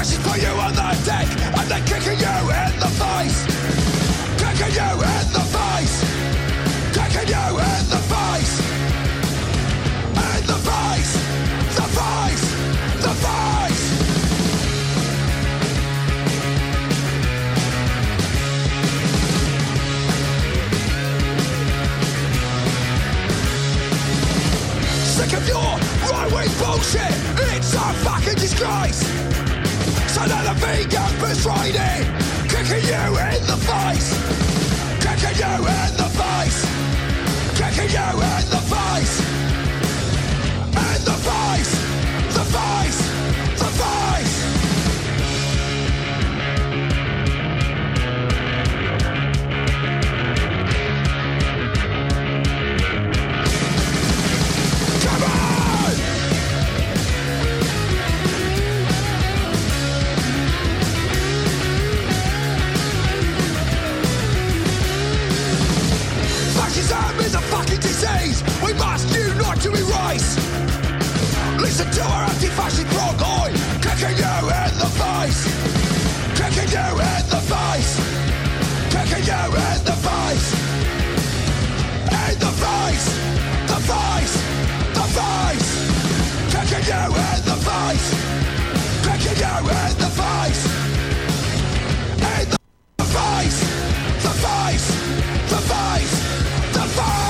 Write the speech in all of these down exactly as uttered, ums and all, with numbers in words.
Fascists put you on the deck and they're kicking you in the face. Kicking you in the face. Kicking you in the face. In the face. The face. The face. Sick of your right-wing bullshit. It's a fucking disgrace. So let the vegan betrayed it. Kicking you in the face. Kicking you in the face. Kicking you in the face. In the face. The face. The face. Come on! Fascism is a fucking disease we must unite to erase. Listen to our anti-fascist blog, oi, kicking you in the face. Kicking you in the face. Kicking you in the face. In the face. The face. The face. Kicking you in the face. Kicking you in the face. In the face. The face. The face. The face.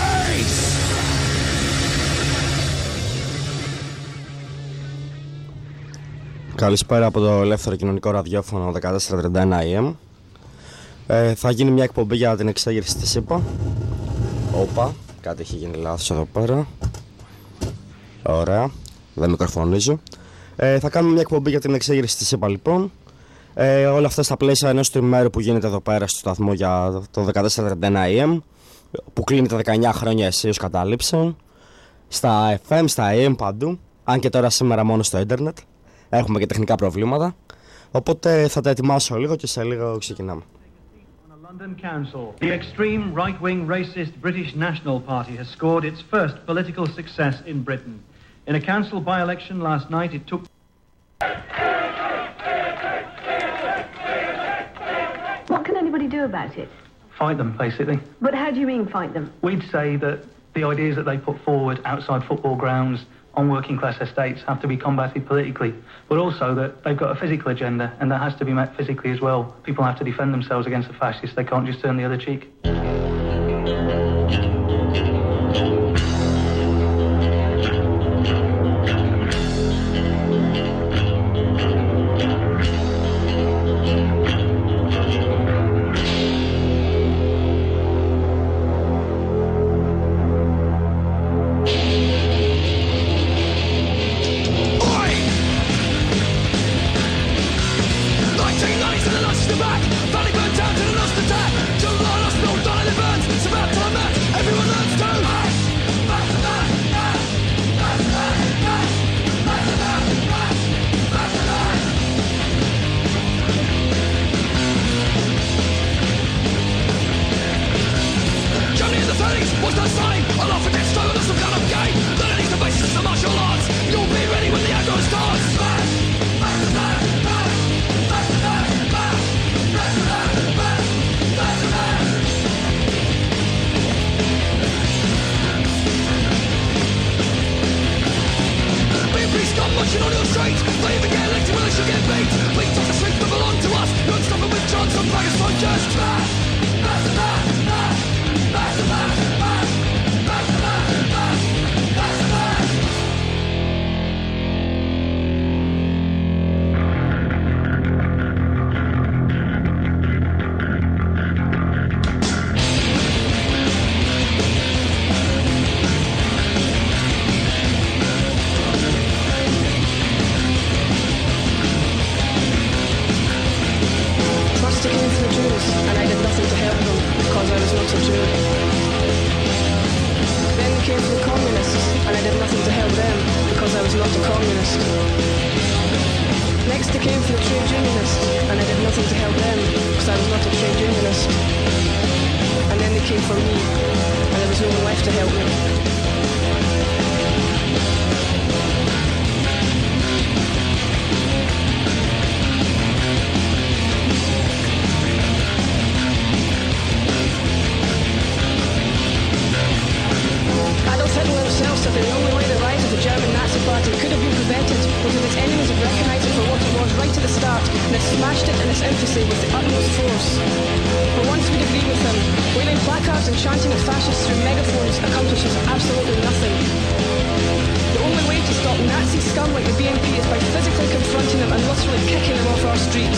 Καλησπέρα από το ελεύθερο κοινωνικό ραδιόφωνο δεκατέσσερα τριάντα ένα έι εμ. ε, Θα γίνει μια εκπομπή για την εξέγερση της ΣΥΠΑ. Όπα, κάτι έχει γίνει λάθος εδώ πέρα. Ωραία, δεν μικροφωνίζω. ε, Θα κάνουμε μια εκπομπή για την εξέγερση της ΣΥΠΑ λοιπόν. ε, Όλα αυτά στα πλαίσια ενός τριμέρου που γίνεται εδώ πέρα στο σταθμό για το δεκατέσσερα τριάντα ένα έι εμ, που κλείνει τα δεκαεννιά χρόνια αισίως κατάληψεων. Στα εφ εμ, στα έι εμ, παντού. Αν και τώρα σήμερα μόνο στο ίντερνετ. Έχουμε και τεχνικά προβλήματα. Οπότε θα τα ετοιμάσω λίγο και σε λίγο ξεκινάμε. London Council. The extreme right-wing racist British National Party has scored its first political success in Britain. In a council by-election last night, it took... What can anybody do about it? Fight them, basically. But how do you mean fight them? We'd say that the ideas that they put forward outside football grounds on working class estates have to be combated politically, but also that they've got a physical agenda and that has to be met physically as well. People have to defend themselves against the fascists. They can't just turn the other cheek. Its enemies have recognised it for what it was right at the start and have smashed it in its infancy with the utmost force. For once we'd agree with them, waving placards and chanting at fascists through megaphones accomplishes absolutely nothing. The only way to stop Nazi scum like the B N P is by physically confronting them and literally kicking them off our streets.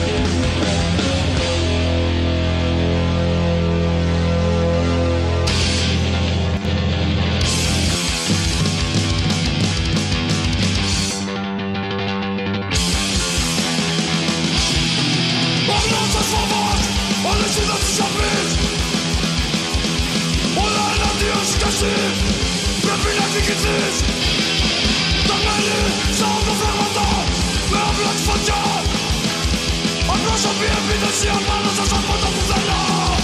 Πρέπει να εκδικηθείς. Τα μέλη σαν οδοφράγματα με όπλα της φωτιά. Απρόσωπη επίθεση απάνω σας από το πουθενά.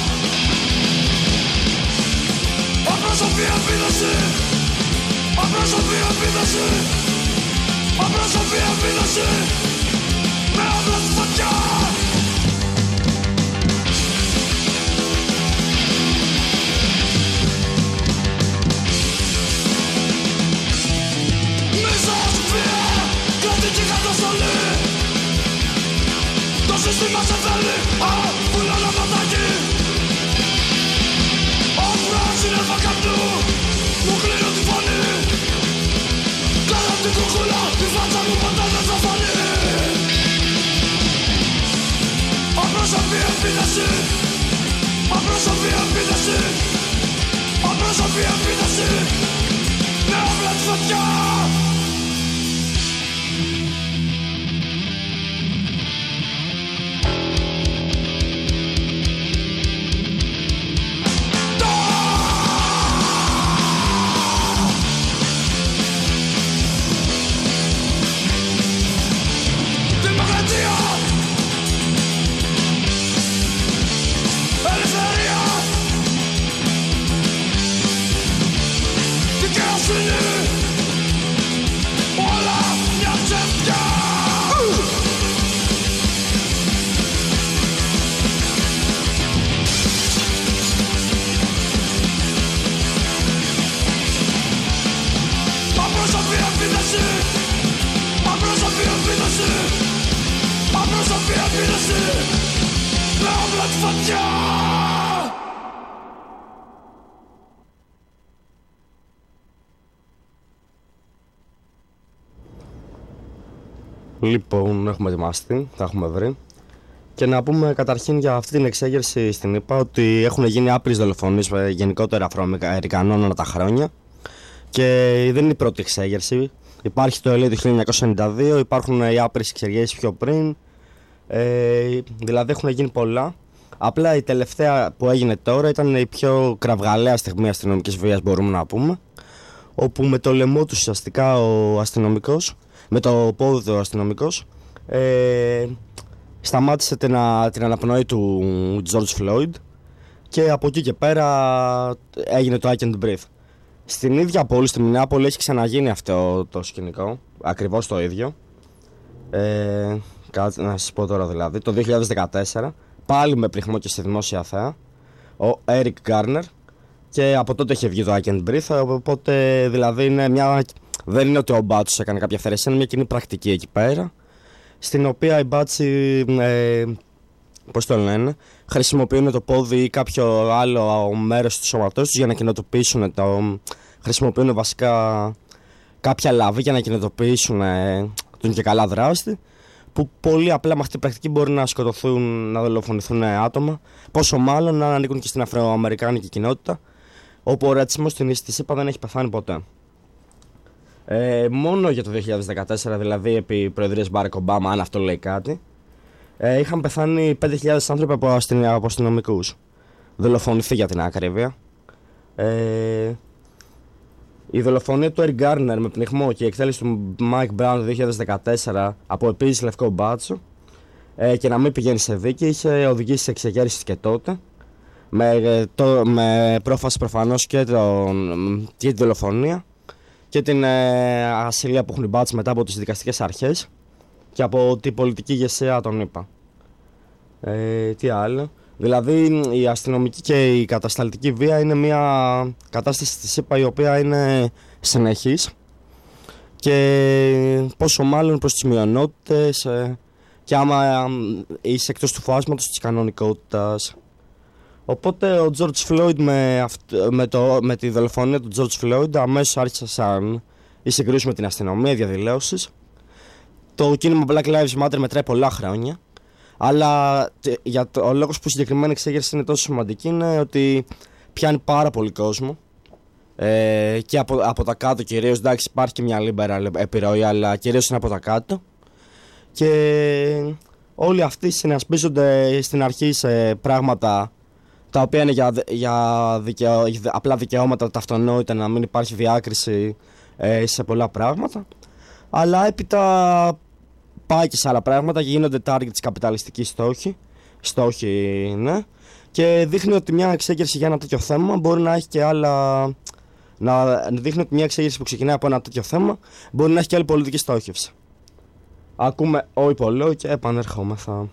Απρόσωπη επίθεση. Απρόσωπη επίθεση. Απρόσωπη επίθεση με όπλα της φωτιά. Το σύστημα σε θέλει, αφού είναι όλα πατάκι. Όφρα σύννεφα καπνού, μου κλείνω τη φωνή. Κάνω την κουκούλα, τη φάτσα μου ποτέ δεν θα φανεί. Απρόσωπη επίθεση. Απρόσωπη επίθεση. Απρόσωπη επίθεση με όπλα τη φωτιά. Λοιπόν, έχουμε ετοιμαστεί, τα έχουμε βρει. Και να πούμε καταρχήν για αυτή την εξέγερση στην ΗΠΑ ότι έχουν γίνει άπειρες δολοφονίες γενικότερα Αφροαμερικανών ανά τα χρόνια. Και δεν είναι η πρώτη εξέγερση. Υπάρχει το Ελ Έι του χίλια εννιακόσια ενενήντα δύο, υπάρχουν οι άπειρες εξεγέρσεις πιο πριν. Ε, δηλαδή έχουν γίνει πολλά. Απλά η τελευταία που έγινε τώρα ήταν η πιο κραυγαλαία στιγμή αστυνομικής βίας, μπορούμε να πούμε. Όπου με το λαιμό του ουσιαστικά ο αστυνομικός, με το πόδι του αστυνομικός, ε, σταμάτησε την, την αναπνοή του George Floyd και από εκεί και πέρα έγινε το I can't breathe. Στην ίδια πόλη, στη Μινεάπολη, έχει ξαναγίνει αυτό το σκηνικό, ακριβώς το ίδιο. Ε, κάτσε να σας πω τώρα δηλαδή, το δύο χιλιάδες δεκατέσσερα, πάλι με πληχμό και στη δημόσια θέα, ο Eric Garner, και από τότε είχε βγει το I can't breathe, οπότε δηλαδή είναι μια... δεν είναι ότι ο μπάτσος έκανε κάποια αυθαιρεσία, είναι μια κοινή πρακτική εκεί πέρα, στην οποία οι μπάτσοι, ε, πώς το λένε, χρησιμοποιούν το πόδι ή κάποιο άλλο μέρος του σώματός τους για να κινητοποιήσουν το... χρησιμοποιούν βασικά κάποια λαβή για να κινητοποιήσουν ε, τον και καλά δράστη, που πολύ απλά με αυτή την πρακτική μπορεί να σκοτωθούν, να δολοφονηθούν άτομα, πόσο μάλλον να ανήκουν και στην αφροαμερικάνικη κοινότητα, όπου ο ρατσισμός στην ΗΠΑ δεν έχει πεθάνει ποτέ. Ε, μόνο για το δύο χιλιάδες δεκατέσσερα, δηλαδή επί προεδρίας Μπάρακ Ομπάμα, αν αυτό λέει κάτι, ε, είχαν πεθάνει πέντε χιλιάδες άνθρωποι από, αστυ, από αστυνομικούς. Δολοφονηθεί για την ακρίβεια. Ε, η δολοφονία του Eric Garner με πνιγμό και η εκτέλεση του Mike Brown το δύο χιλιάδες δεκατέσσερα από επίσης λευκό μπάτσο, ε, και να μην πηγαίνει σε δίκη, είχε οδηγήσει σε εξεγέρσεις και τότε. Με, το, με πρόφαση προφανώς και, τον, και τη δολοφονία και την ε, ασυλία που έχουν οι μπάτσοι μετά από τις δικαστικές αρχές και από την πολιτική ηγεσία των ΗΠΑ. Ε, τι άλλο. Δηλαδή η αστυνομική και η κατασταλτική βία είναι μια κατάσταση της ΗΠΑ η οποία είναι συνεχής και πόσο μάλλον προς τις μειονότητες ε, και άμα ε, είσαι εκτός του φάσματος της κανονικότητας. Οπότε ο George Floyd με, αυτ, με, το, με τη δολοφονία του George Floyd αμέσως άρχισαν οι συγκρούσεις με την αστυνομία, οι διαδηλώσεις. Το κίνημα Black Lives Matter μετράει πολλά χρόνια, αλλά για το, ο λόγος που η συγκεκριμένη εξέγερση είναι τόσο σημαντική είναι ότι πιάνει πάρα πολύ κόσμο ε, και από, από τα κάτω κυρίως, εντάξει υπάρχει και μια liberal επιρροή, αλλά κυρίως είναι από τα κάτω και όλοι αυτοί συνασπίζονται στην αρχή σε πράγματα τα οποία είναι για, για, δικαιο, για απλά δικαιώματα, τα αυτονόητα, να μην υπάρχει διάκριση ε, σε πολλά πράγματα, αλλά έπειτα πάει και σε άλλα πράγματα και γίνονται target της καπιταλιστικής στόχοι, στόχοι ναι, και δείχνει ότι μια εξέγερση για ένα τέτοιο θέμα μπορεί να έχει και άλλα, να δείχνει ότι μια εξέγερση που ξεκινάει από ένα τέτοιο θέμα μπορεί να έχει και άλλη πολιτική στόχευση. Ακούμε ο υπολόγο και επανερχόμεθα.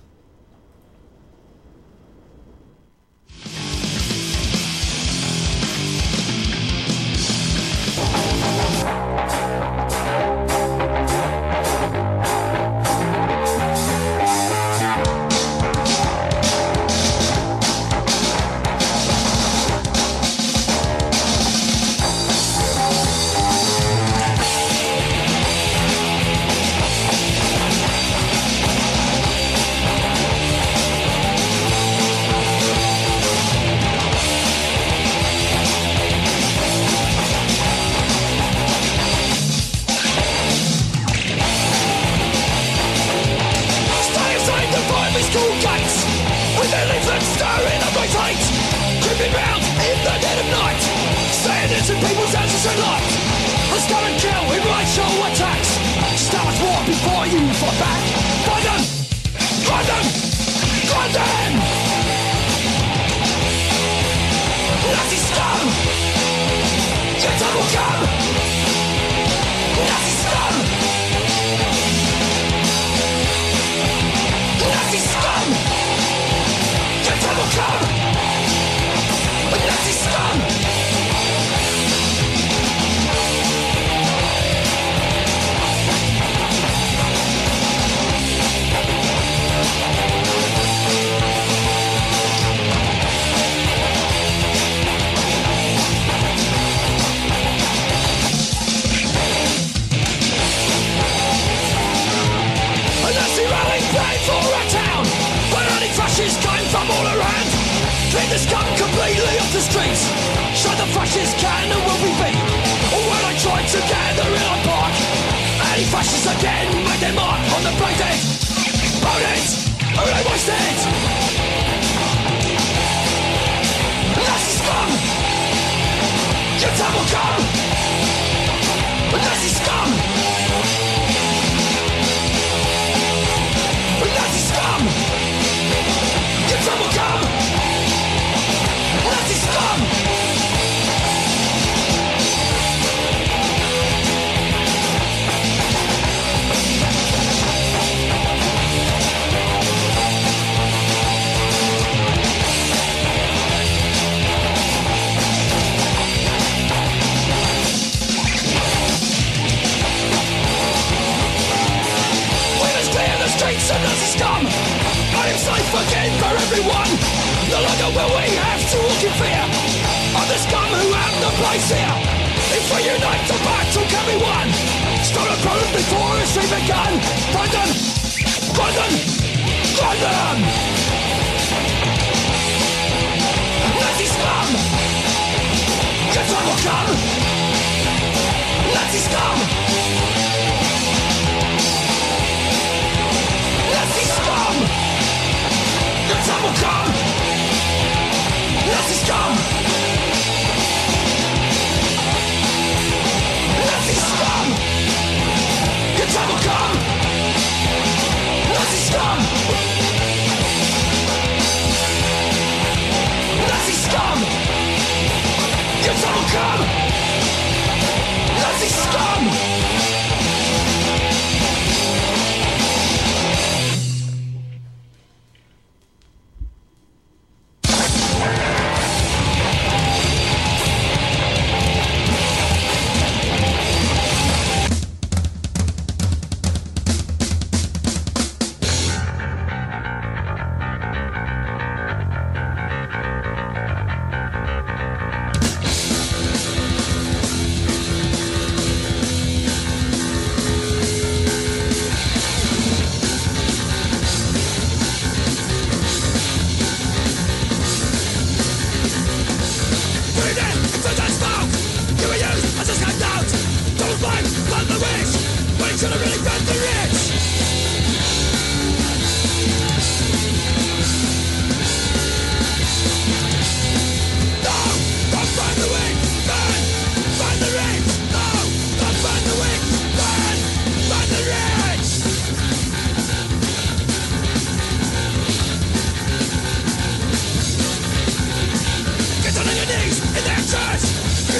Come!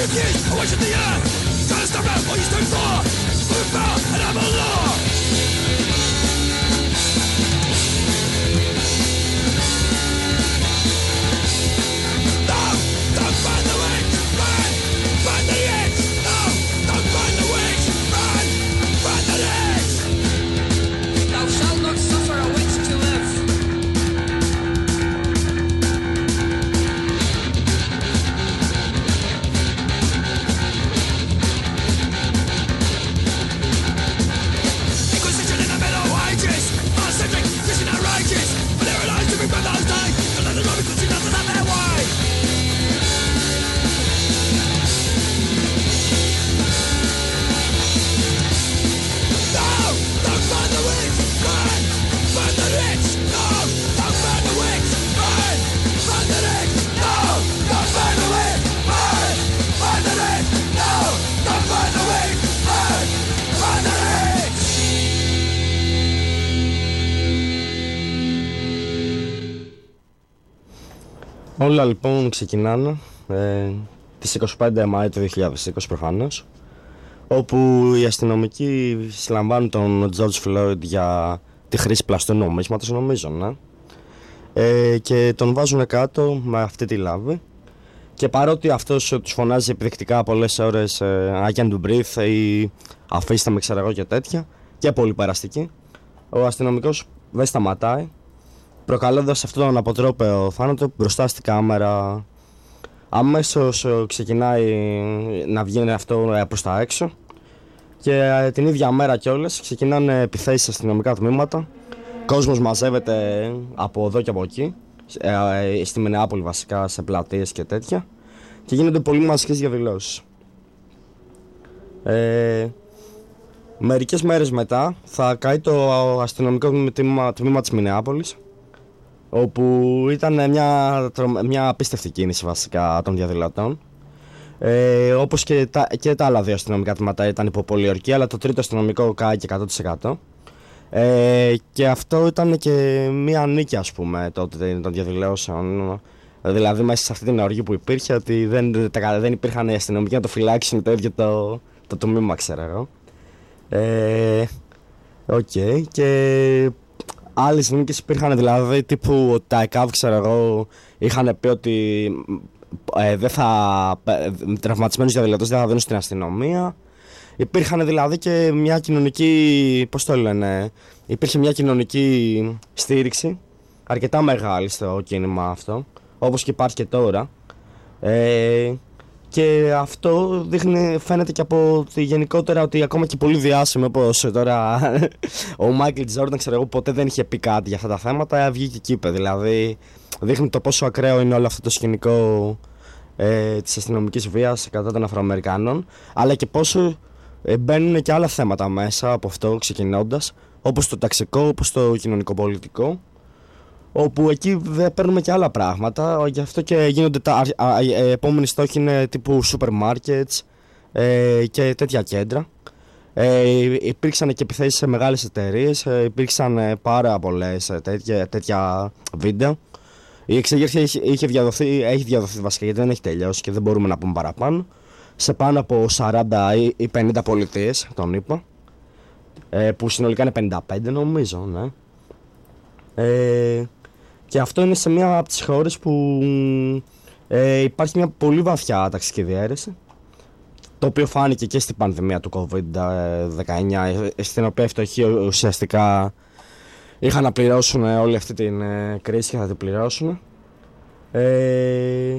accused of washing the earth, trying to stop out what you stood for, with power and abel law. No, don't burn the witch, burn, burn the itch. No, don't burn the witch, burn, burn the itch. Thou shalt not suffer a witch to live. Inquisition in the Middle Ages, Marcentric, Christian outrages, but they realize to remember those days, don't let the Roman Christian doesn't have their way. No, don't burn the witch, burn, burn the rich. No, don't burn the witch, burn, burn the rich. No, don't burn the witch, burn, burn the rich. No, don't burn the witch, burn, burn the rich. Όλα λοιπόν ξεκινάνε ε, τις είκοσι πέντε Μαΐου του δύο χιλιάδες είκοσι προφανώς, όπου οι αστυνομικοί συλλαμβάνουν τον George Floyd για τη χρήση πλαστού νομίσματος, νομίζω, ναι. Ε, και τον βάζουν κάτω με αυτή τη λάβη, και παρότι αυτός τους φωνάζει επιδεικτικά πολλές ώρες ε, I can't breathe ή αφήστε με, ξέρω εγώ, και τέτοια, και πολύ περαστική, ο αστυνομικός δεν σταματάει, προκαλώντας αυτόν τον αποτρόπαιο θάνατο μπροστά στη κάμερα. Αμέσως ξεκινάει να βγαίνει αυτό προς τα έξω, και την ίδια μέρα κιόλας ξεκινάνε επιθέσεις σε αστυνομικά τμήματα. Κόσμος μαζεύεται από εδώ και από εκεί, στη Μινεάπολη βασικά, σε πλατείες και τέτοια, και γίνονται πολύ μαζικές διαδηλώσεις. Ε, μερικές μέρες μετά θα καεί το αστυνομικό τμήμα, τμήμα της Μινεάπολης, όπου ήταν μια, μια απίστευτη κίνηση βασικά των διαδηλωτών. Ε, όπως και τα, και τα άλλα δύο αστυνομικά τμήματα ήταν υποπολιορκία, αλλά το τρίτο αστυνομικό κάει και εκατό τοις εκατό. Ε, και αυτό ήταν και μια νίκη, ας πούμε, τότε των διαδηλώσεων. Δηλαδή μέσα σε αυτή την οργή που υπήρχε, ότι δεν, τα, δεν υπήρχαν οι αστυνομικοί να το φυλάξουν το ίδιο το, το τμήμα, ξέρω εγώ. Ε, okay. Και άλλες νίκες υπήρχαν, δηλαδή τύπου τα ΕΚΑΒ, ξέρω εγώ, είχαν πει ότι ε, δεν θα, ε, τραυματισμένους διαδηλωτές δεν θα δίνουν στην αστυνομία. Υπήρχαν δηλαδή και μια κοινωνική, πώς το λένε, υπήρχε μια κοινωνική στήριξη αρκετά μεγάλη στο κίνημα αυτό, όπως και υπάρχει και τώρα. Ε, και αυτό δείχνει, φαίνεται και από τη γενικότερα, ότι ακόμα και πολύ διάσημο, όπως τώρα ο Μάικλ Τζόρνταν, ξέρω εγώ, ποτέ δεν είχε πει κάτι για αυτά τα θέματα, βγήκε και είπε. Δηλαδή δείχνει το πόσο ακραίο είναι όλο αυτό το σκηνικό ε, της αστυνομικής βίας κατά των Αφροαμερικάνων, αλλά και πόσο ε, μπαίνουν και άλλα θέματα μέσα από αυτό ξεκινώντας, όπως το ταξικό, όπως το κοινωνικοπολιτικό, όπου εκεί δεν παίρνουμε και άλλα πράγματα, γι' αυτό και γίνονται τα οι επόμενοι στόχοι είναι τύπου σούπερ μάρκετς ε, και τέτοια κέντρα. Ε, υπήρξαν και επιθέσεις σε μεγάλες εταιρείες, ε, υπήρξαν ε, πάρα πολλές ε, τέτοια, τέτοια βίντεο. Η εξέγερση είχε, είχε διαδοθεί, έχει διαδοθεί βασικά, γιατί δεν έχει τελειώσει και δεν μπορούμε να πούμε παραπάνω, σε πάνω από σαράντα ή πενήντα πολιτείες, τον είπα, ε, που συνολικά είναι πενήντα πέντε νομίζω, ναι. Ε, και αυτό είναι σε μια από τις χώρες που ε, υπάρχει μια πολύ βαθιά ταξική διαίρεση, το οποίο φάνηκε και στην πανδημία του κόβιντ δεκαεννιά, στην οποία οι φτωχοί ουσιαστικά είχαν να πληρώσουν όλη αυτή την ε, κρίση και θα την πληρώσουν. Ε,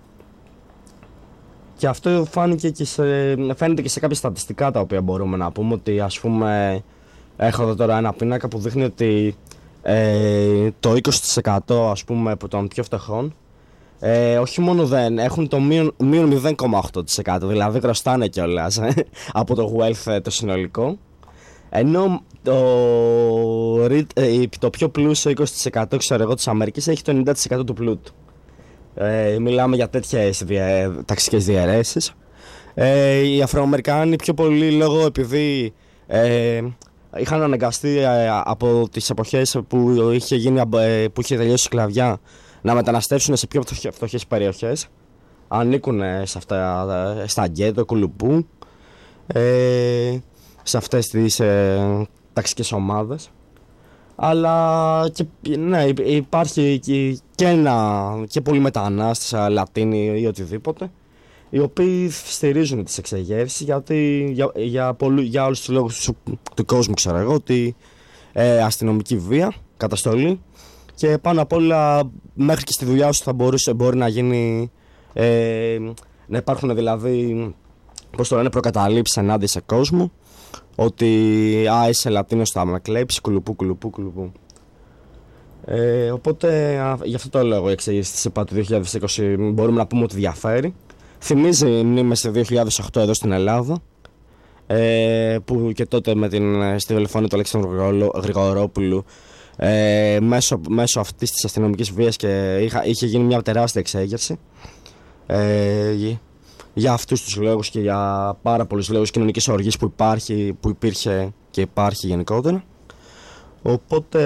και αυτό φάνηκε και σε, φαίνεται και σε κάποια στατιστικά τα οποία μπορούμε να πούμε, ότι ας πούμε έχω εδώ τώρα ένα πίνακα που δείχνει ότι ε, το είκοσι τοις εκατό ας πούμε των πιο φτωχών ε, όχι μόνο δεν έχουν το μείον μηδέν κόμμα οκτώ τοις εκατό, δηλαδή χρωστάνε κιόλας ε, από το wealth το συνολικό, ενώ το, ε, το πιο πλούσιο είκοσι τοις εκατό ξέρω εγώ της Αμερικής έχει το ενενήντα τοις εκατό του πλούτου. Ε, μιλάμε για τέτοιες δια, ταξικές διαιρέσεις. Ε, οι Αφροαμερικάνοι πιο πολύ λόγω επειδή ε, είχαν αναγκαστεί ε, από τις εποχές που είχε, γίνει, ε, που είχε τελειώσει η σκλαβιά να μεταναστεύσουν σε πιο φτωχές περιοχές, ανήκουν σε αυτά, στα γκέτο, κουλουπού, ε, σε αυτές τις ε, ταξικές ομάδες. Αλλά και, ναι, υπάρχει και, και, ένα, και πολλοί μετανάστες, Λατίνοι ή οτιδήποτε, οι οποίοι στηρίζουν τις εξεγέρσεις γιατί για, για, πολλού, για όλους τους λόγους του, του κόσμου, ξέρω εγώ, ότι ε, αστυνομική βία, καταστολή και πάνω απ' όλα μέχρι και στη δουλειά σου θα μπορούσε, μπορεί να γίνει, ε, να υπάρχουν δηλαδή, πώς το λένε, προκαταλήψεις ενάντια σε κόσμο, ότι α, είσαι Λατίνος, θα με κλέψει, κουλουπού, κουλουπού, κουλουπού. Ε, οπότε α, γι' αυτό το λόγο η εξέγερση της ΕΠΑ του δύο χιλιάδες είκοσι μπορούμε να πούμε ότι διαφέρει. Θυμίζει μνήμες του δύο χιλιάδες οκτώ εδώ στην Ελλάδα, ε, που και τότε με την, στη δολοφονία του Αλέξανδρου Γρηγορόπουλου, ε, μέσω, μέσω αυτής της αστυνομικής βίας και είχα, είχε γίνει μια τεράστια εξέγερση. Ε, για αυτούς τους λόγους και για πάρα πολλούς λόγους κοινωνικής οργής που, υπάρχει, που υπήρχε και υπάρχει γενικότερα. Οπότε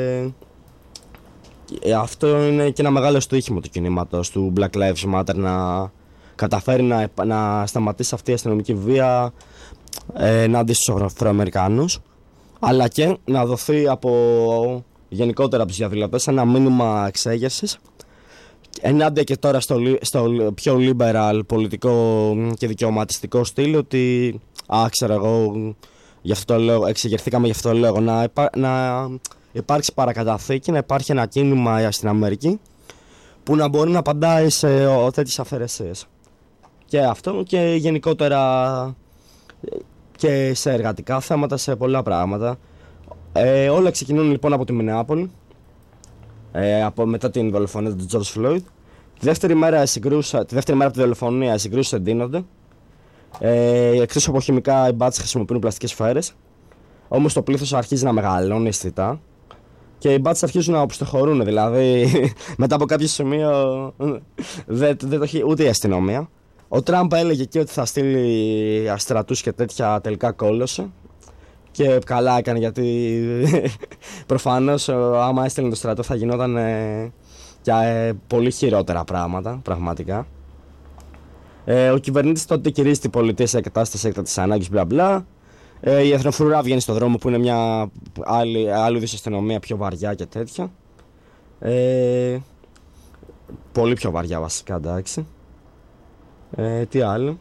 αυτό είναι και ένα μεγάλο στοίχημα του κινήματος του Black Lives Matter, να καταφέρει να, να σταματήσει αυτή η αστυνομική βία ενάντια στους Αφροαμερικάνους, αλλά και να δοθεί από, γενικότερα από τους διαδηλωτές ένα μήνυμα εξέγερσης ενάντια και τώρα στο, στο πιο liberal πολιτικό και δικαιωματιστικό στυλ, ότι α, ξέρω εγώ, γι' αυτό το λόγο, εξεγερθήκαμε γι' αυτό το λόγο, να, υπά, να υπάρξει παρακαταθήκη, να υπάρχει ένα κίνημα στην Αμερική που να μπορεί να απαντάει σε τέτοιες αφαιρεσίες. Και αυτό και γενικότερα και σε εργατικά θέματα, σε πολλά πράγματα. Ε, όλα ξεκινούν λοιπόν από τη Μινεάπολη, ε, από, μετά την δολοφονία του George Floyd. Τη δεύτερη μέρα, συγκρούσα, τη δεύτερη μέρα από τη δολοφονία οι συγκρούσεις εντείνονται. Ε, εκτός από χημικά, οι μπάτσες χρησιμοποιούν πλαστικές σφαίρες. Όμως το πλήθος αρχίζει να μεγαλώνει αισθητά και οι μπάτσες αρχίζουν να οπισθοχωρούν. Δηλαδή, μετά από κάποιο σημείο δεν, δεν το έχει ούτε η αστυνομία. Ο Τραμπ έλεγε και ότι θα στείλει στρατούς και τέτοια, τελικά κόλωσε. Και καλά έκανε, γιατί προφανώς άμα έστελνε το στρατό θα γινόταν ε, και ε, πολύ χειρότερα πράγματα, πραγματικά. Ε, ο κυβερνήτης τότε κηρύσσει την πολιτεία σε κατάσταση έκτακτης ανάγκης, μπλα μπλα. Ε, η Εθνοφρουρά βγαίνει στον δρόμο που είναι μια άλλη, άλλη είδους αστυνομία, πιο βαριά και τέτοια. Ε, πολύ πιο βαριά βασικά, εντάξει. Ε, τι άλλο.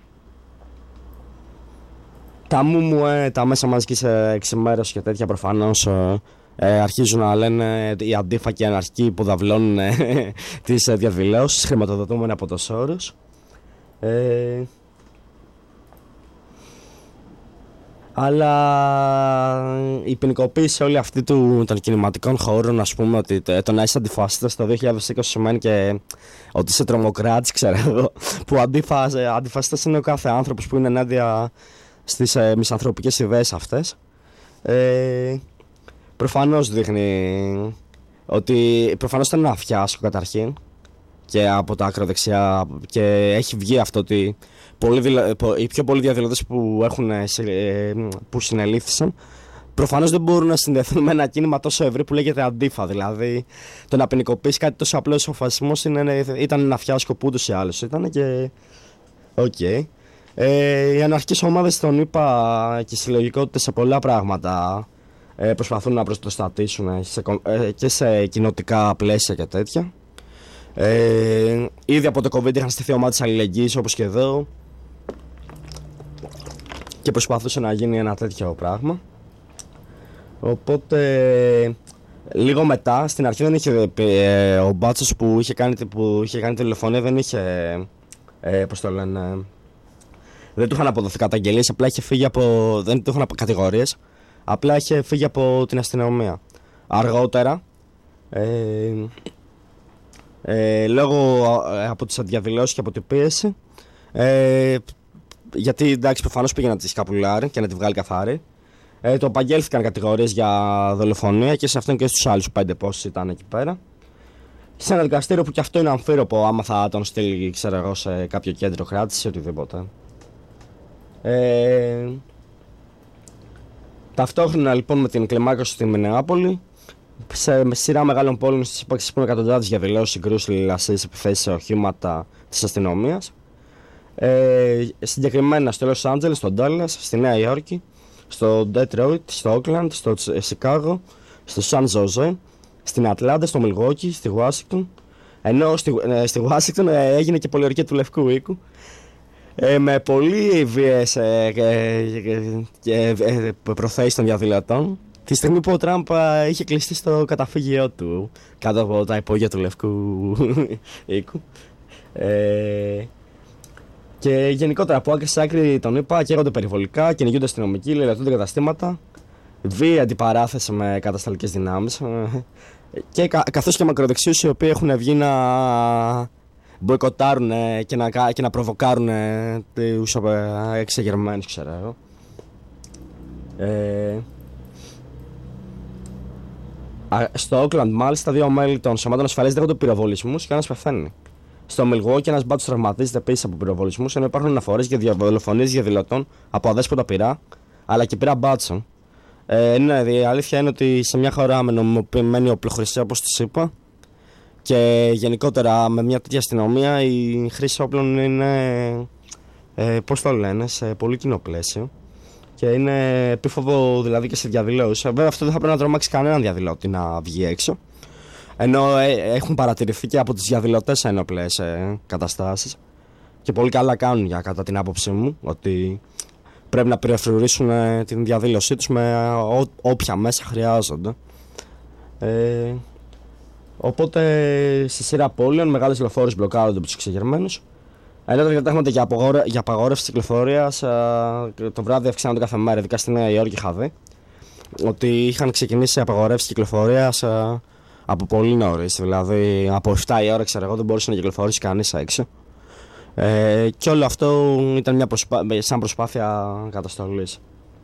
Τα μου, ε, τα μέσα μαζικής εξημέρωσης και τέτοια προφανώς ε, ε, αρχίζουν να λένε οι αντίφα και οι αναρχικοί που δαυλώνουν ε, τις ε, διαδηλώσεις χρηματοδοτούμενοι από το Σόρος. Ε, αλλά η ποινικοποίηση όλη αυτή του, των κινηματικών χώρων, ας πούμε, ότι το να είσαι αντιφασίστας το δύο χιλιάδες είκοσι σημαίνει και ότι είσαι τρομοκράτης, ξέρω εγώ, που αντιφασίστας είναι ο κάθε άνθρωπος που είναι ενάντια στις ε, μισανθρωπικές ιδέες αυτές. Ε, προφανώς δείχνει ότι προφανώς ήταν ένα φιάσκο καταρχήν και από τα ακροδεξιά, και έχει βγει αυτό ότι πολλοί, οι πιο πολλοί διαδηλωτές που, έχουν, που συνελήφθησαν προφανώς δεν μπορούν να συνδεθούν με ένα κίνημα τόσο ευρύ που λέγεται αντίφα. Δηλαδή το να ποινικοποιήσει κάτι τόσο απλό όσο ο φασισμός ήταν ένα φιάσκο που ούτως ή άλλως ήταν και οκ. Okay. Ε, οι αναρχικές ομάδες των ΗΠΑ και οι συλλογικότητες σε πολλά πράγματα ε, προσπαθούν να προστατήσουν σε, ε, και σε κοινοτικά πλαίσια και τέτοια. Ε, ήδη από το COVID είχαν στηθεί ομάδες αλληλεγγύης όπως και εδώ και προσπαθούσε να γίνει ένα τέτοιο πράγμα. Οπότε λίγο μετά, στην αρχή δεν είχε ε, ο μπάτσος που είχε κάνει, που είχε κάνει τη τηλεφωνία, δεν είχε ε, πώς το λένε, δεν του είχαν αποδοθεί καταγγελίες, απλά είχε φύγει από, δεν του είχαν κατηγορίες, απλά είχε φύγει από την αστυνομία. Αργότερα ε, ε, λόγω ε, από τις διαδηλώσεις και από την πίεση, ε, γιατί εντάξει προφανώς πήγε να τη σκαπουλάρει και να τη βγάλει καθάρι, ε, το απαγγέλθηκαν κατηγορίες για δολοφονία και σε αυτόν και στους άλλους πέντε πόσοι ήταν εκεί πέρα, σε ένα δικαστήριο που και αυτό είναι αμφίροπο άμα θα τον στείλει, ξέρω εγώ, σε κάποιο κέντρο κράτησης ή οτιδήποτε. Ε, ταυτόχρονα λοιπόν με την κλιμάκωση στη Μινεάπολη, σε σειρά μεγάλων πόλεων στις ΗΠΑ ξεσπούν εκατοντάδες διαδηλώσεις, συγκρούσεις, λαιλασίες, επιθέσεις σε οχήματα της αστυνομίας. Ε, συγκεκριμένα στο Λος Άντζελες, στο Ντάλλας, στη Νέα Υόρκη, στο Ντέτροιτ, στο Όκλαντ, στο Σικάγο, στο Σαν Ζωζέ, στην Ατλάντα, στο Μιλγόκι, στη Ουάσιγκτον. Ενώ στη, ε, στη Ουάσιγκτον ε, έγινε και πολιορκία του Λευκού Οίκου. Ε, με πολύ βίαιες ε, ε, ε, ε, προθέσεις των διαδηλωτών. Τη στιγμή που ο Τραμπ είχε κλειστεί στο καταφύγιό του κάτω από τα υπόγεια του Λευκού Οίκου. Ε, και γενικότερα από άκρη σε άκρη τον είπα, καίγονται περιβολικά, κυνηγούνται αστυνομικοί, λαιλατούνται καταστήματα, βία αντιπαράθεση με κατασταλικές δυνάμεις και κα, καθώς και μακροδεξιούς οι οποίοι έχουν βγει να μποϊκοτάρουν και να, και να προβοκάρουν τους εξεγερμένους, ξέρω εγώ. Ε, στο Όκλαντ, μάλιστα, δύο μέλη των σωμάτων ασφαλείας δέχονται πυροβολισμούς και ένας πεθαίνει. Στο Μιλγόκι, ένας μπάτσος τραυματίζεται επίσης από πυροβολισμούς, ενώ υπάρχουν αναφορές για δολοφονίες διαδηλωτών από αδέσποτα πυρά, αλλά και πυρά μπάτσων. Ε, ναι, η αλήθεια είναι ότι σε μια χώρα με νομιμοποιημένη οπλοχρησία όπως τη είπα και γενικότερα με μια τέτοια αστυνομία, η χρήση όπλων είναι, ε, πώς το λένε, σε πολύ κοινό πλαίσιο. Και είναι επίφοβο δηλαδή και σε διαδηλώσεις. Βέβαια αυτό δεν θα πρέπει να τρομάξει κανέναν διαδηλώτη να βγει έξω. Ενώ ε, έχουν παρατηρηθεί και από τις διαδηλωτές ένοπλες ε, καταστάσεις. Και πολύ καλά κάνουν, για κατά την άποψή μου, ότι πρέπει να περιφρουρήσουν ε, την διαδήλωσή τους με ό, όποια μέσα χρειάζονται. Ε, οπότε στη σειρά πόλεων μεγάλες λεωφόρες μπλοκάρονται από τους εξεγερμένους. Ενώ τα διατάγματα για, απογόρε, για απαγόρευση κυκλοφορίας το βράδυ αυξάνονται κάθε μέρα, ειδικά στη Νέα Υόρκη είχα δει ότι είχαν ξεκινήσει απαγορεύσεις κυκλοφορίας α, από πολύ νωρίς. Δηλαδή από επτά η ώρα, ξέρω εγώ, δεν μπορούσε να κυκλοφορήσει κανείς έξω. Ε, και όλο αυτό ήταν μια προσπά... σαν προσπάθεια καταστολής.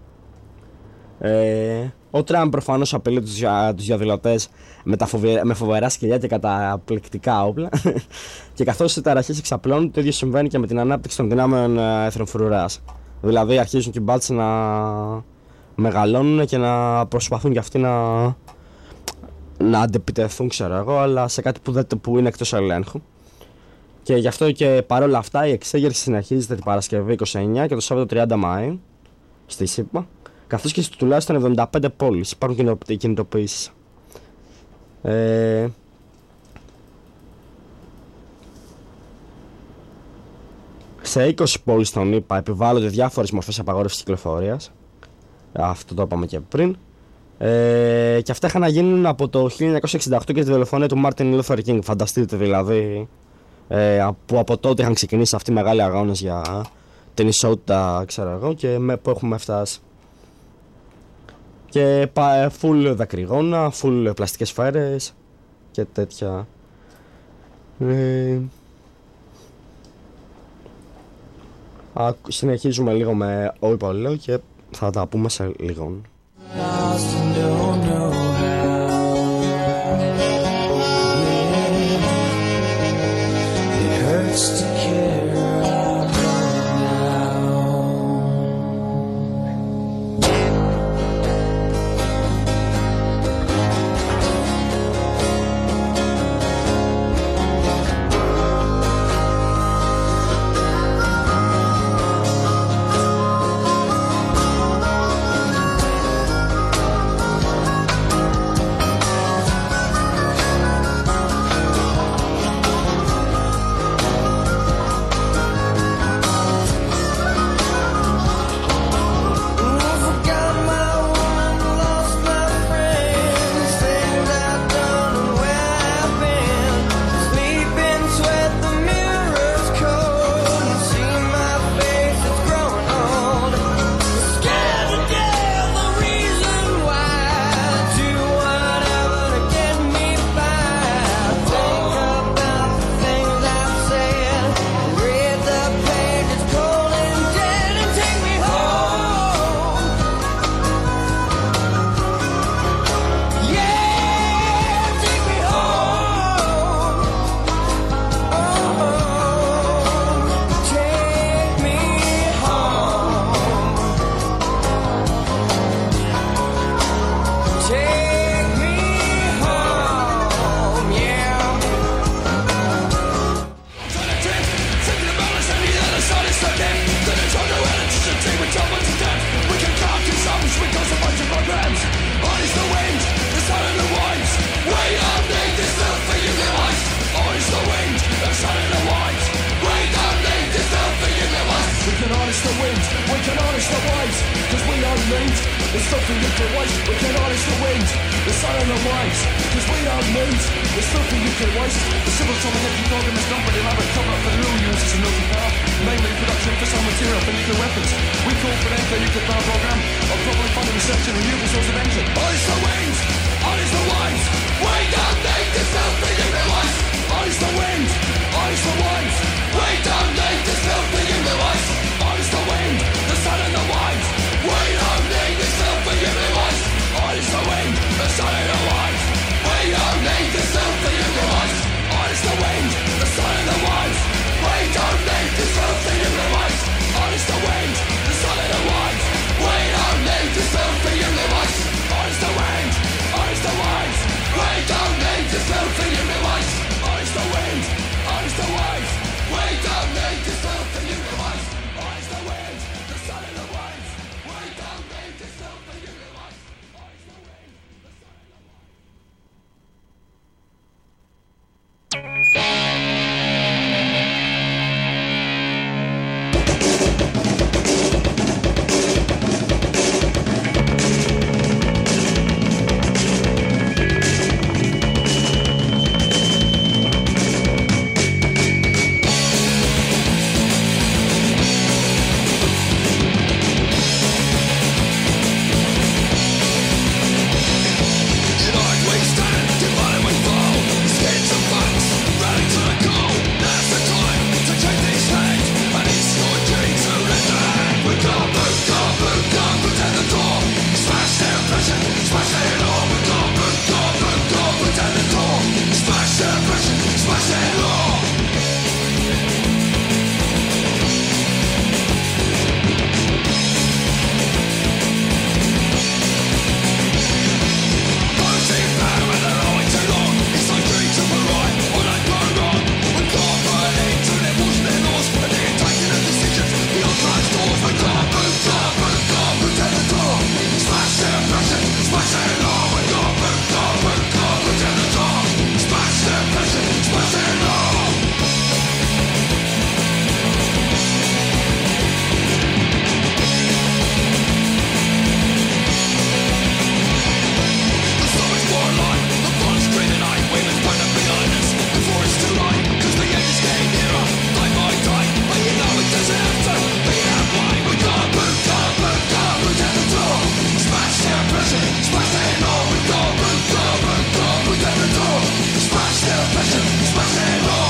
Ε, ο Τραμπ προφανώς απειλεί τους, τους διαδηλωτές με, τα φοβε... με φοβερά σκυλιά και καταπληκτικά όπλα. Και καθώς οι ταραχές εξαπλώνουν, το ίδιο συμβαίνει και με την ανάπτυξη των δυνάμεων εθνοφρουράς. Δηλαδή αρχίζουν και οι μπάτσοι να μεγαλώνουν και να προσπαθούν κι αυτοί να, να αντεπιτεθούν, ξέρω εγώ, αλλά σε κάτι που, δεν... που είναι εκτός ελέγχου. Και γι' αυτό και παρόλα αυτά η εξέγερση συνεχίζεται την Παρασκευή είκοσι εννέα και το Σάββατο τριάντα Μαΐου στη ΣΥΠΑ. Καθώς και στις τουλάχιστον εβδομήντα πέντε πόλεις υπάρχουν κινητοποιήσεις. Ε... Σε είκοσι πόλεις των ΗΠΑ επιβάλλονται διάφορες μορφές απαγόρευσης κυκλοφορίας. Αυτό το είπαμε και πριν. Ε... Και αυτά είχαν να γίνουν από το χίλια εννιακόσια εξήντα οκτώ και τη δολοφονία του Μάρτιν Λούθερ Κίνγκ. Φανταστείτε δηλαδή ε, που από τότε είχαν ξεκινήσει αυτοί οι μεγάλοι αγώνες για την ισότητα, ξέρω εγώ, και με, που έχουμε φτάσει. Και full δακρυγόνα, full πλαστικές σφαίρες και τέτοια. Ε, α, συνεχίζουμε λίγο με ό,τι λέω και θα τα πούμε σε λίγο. it means. It's something you can waste, we can harness the wind, the sun and the waves, cause we don't need. It's something you can waste. The civil atomic energy program is not but elaborate cover up for the real uses of nuclear power, mainly production for some material for nuclear weapons. We call for an end to the nuclear power program of properly funded research and renewable source of energy. Harness the wind, harness the waves, we don't need this filthy nuclear waste. Harness the wind, harness the waves, we don't need this filthy nuclear waste. Harness the wind, the sun and the waves, we don't need this filthy nuclear waste. Harness the wind, the sun and the waves, we don't need this filthy nuclear waste. Harness the wind, the sun and the waves, we don't need this filthy nuclear waste. Harness the wind, the sun and the waves, we don't need this filthy nuclear waste. Harness the wind, harness the waves, we don't need this filthy nuclear waste. Harness the wind, harness the waves, we don't need this filthy nuclear waste. Harness the wind, the sun and the waves, we don't need this filthy nuclear waste. Harness the wind, the sun and the waves. United we stand, divided we fall. Skins and facts, rally to the goal. Now's the time to take these hands, and it's your duty to lend a hand. We can't move, can't move, can't pretend the door. Smash their oppression, smash their law. We can't move, can't move, can't pretend the door. Smash their oppression, smash their law. Voting power and they're always too long. It's like dreams of a right, or they go wrong. We can't put an end to their rules and their laws, and they're taking the decisions beyond closed doors. We can't move, can't move, can't pretend the door. Smash their oppression, smash their law. We can't move, can't move, can't pretend the door. Smash their oppression, smash their law. The story's more alive, the fun's greening eye. Women's burn up behind us before it's too late, cause the end is getting nearer, day by day. But you know it doesn't have to be that way. We can't move, can't move, can't pretend the door. Smash their oppression, smash their law. We can't move, can't move, can't pretend the door. Smash their oppression, smash their law.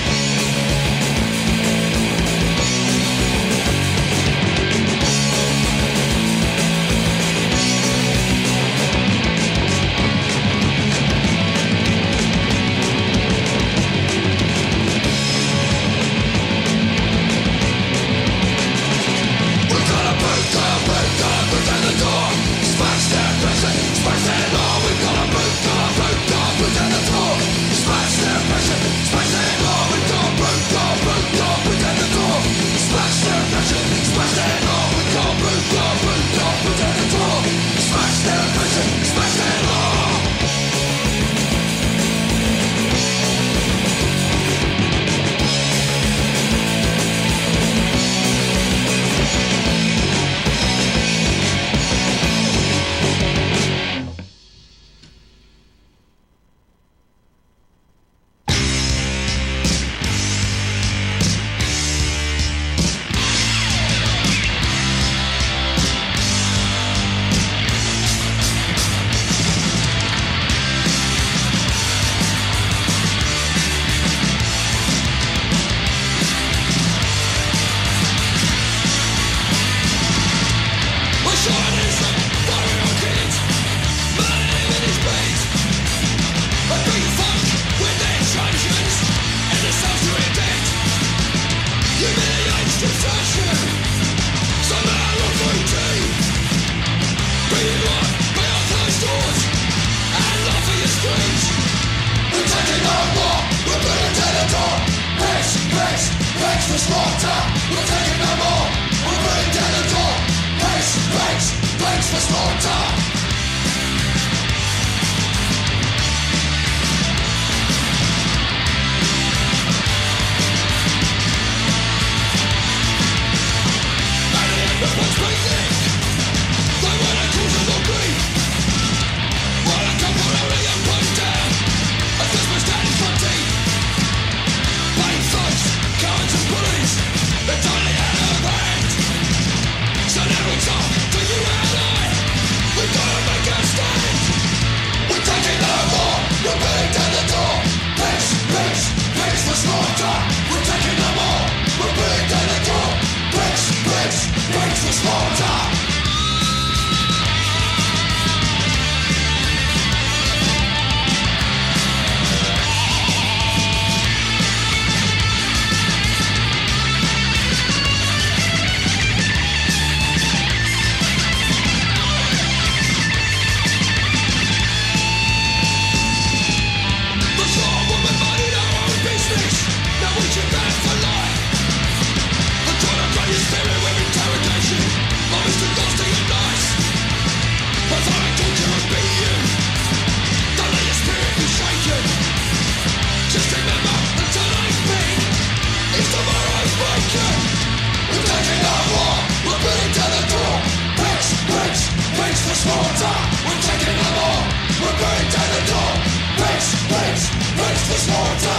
We're gonna move, can't move, can't pretend the door. Smash their oppression, smash their law. We're gonna move, can't move, can't pretend the door. Smash their oppression, smash their law. We can't move, can't move, can't pretend the door. Smash their oppression, smash their law. We can't move, can't move, can't pretend the door. Smash their oppression, smash their law. We're showing innocent, following our kids. Man in his brains. A big funk with their traditions and the self-doing dead. Humiliates desertion. Somehow of routine. Breathing life behind closed doors and laugh at your screens. We're taking no more. We're putting to the door. Piss, piss, piss for slaughter. We're taking no more. We're putting to the door. Piss, piss, piss for slaughter. And the end of what's breathing. The slaughter. We're taking them all. We're bringing down the door. Bricks, bricks, bricks for slaughter. Slaughter, we're taking them all. We're burning down the door. Bricks, bricks, bricks for slaughter.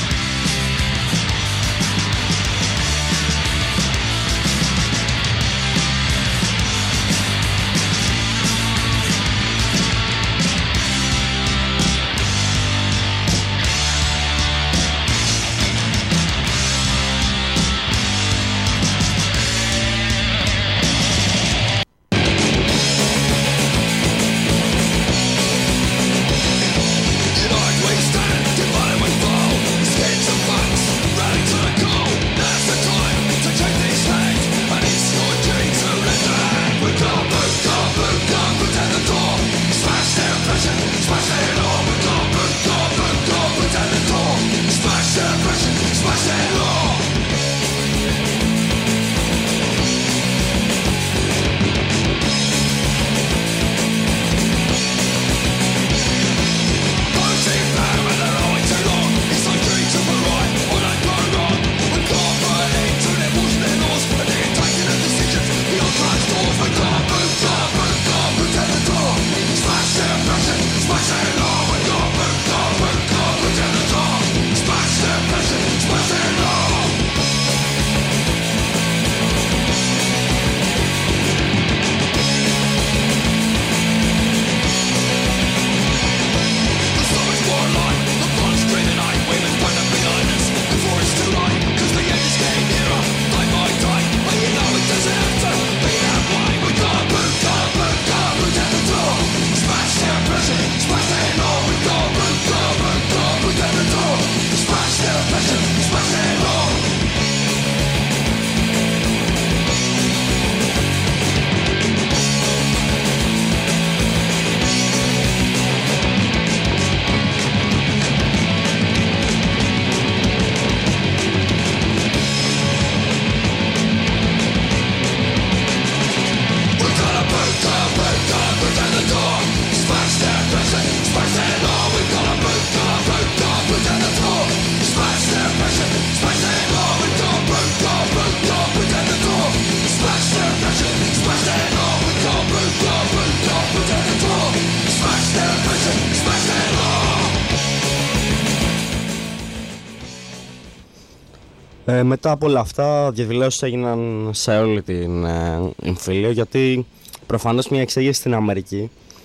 Ε, μετά από όλα αυτά, διαδηλώσεις έγιναν σε όλη την ε, εμφύλιο, γιατί προφανώς μια εξέγερση στην Αμερική,